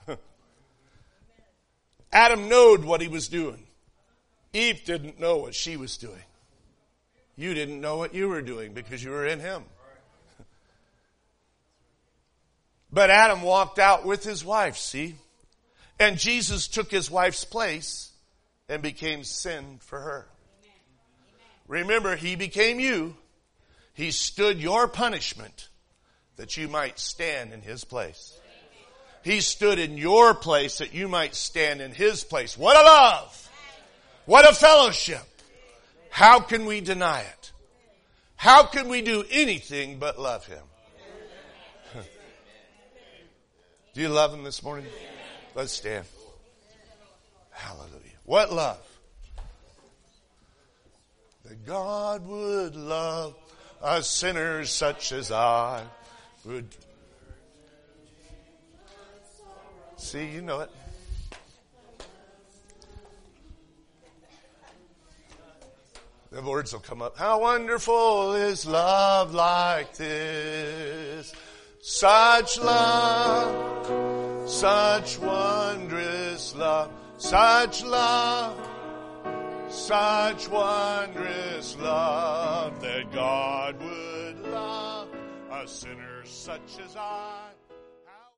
Adam knowed what he was doing. Eve didn't know what she was doing. You didn't know what you were doing because you were in him. But Adam walked out with his wife, see? And Jesus took his wife's place and became sin for her. Remember, he became you. He stood your punishment that you might stand in his place. He stood in your place that you might stand in His place. What a love! What a fellowship! How can we deny it? How can we do anything but love Him? Do you love Him this morning? Let's stand. Hallelujah. What love? That God would love a sinner such as I would. See, you know it. The words will come up. How wonderful is love like this. Such love, such wondrous love, such love, such wondrous love that God would love a sinner such as I.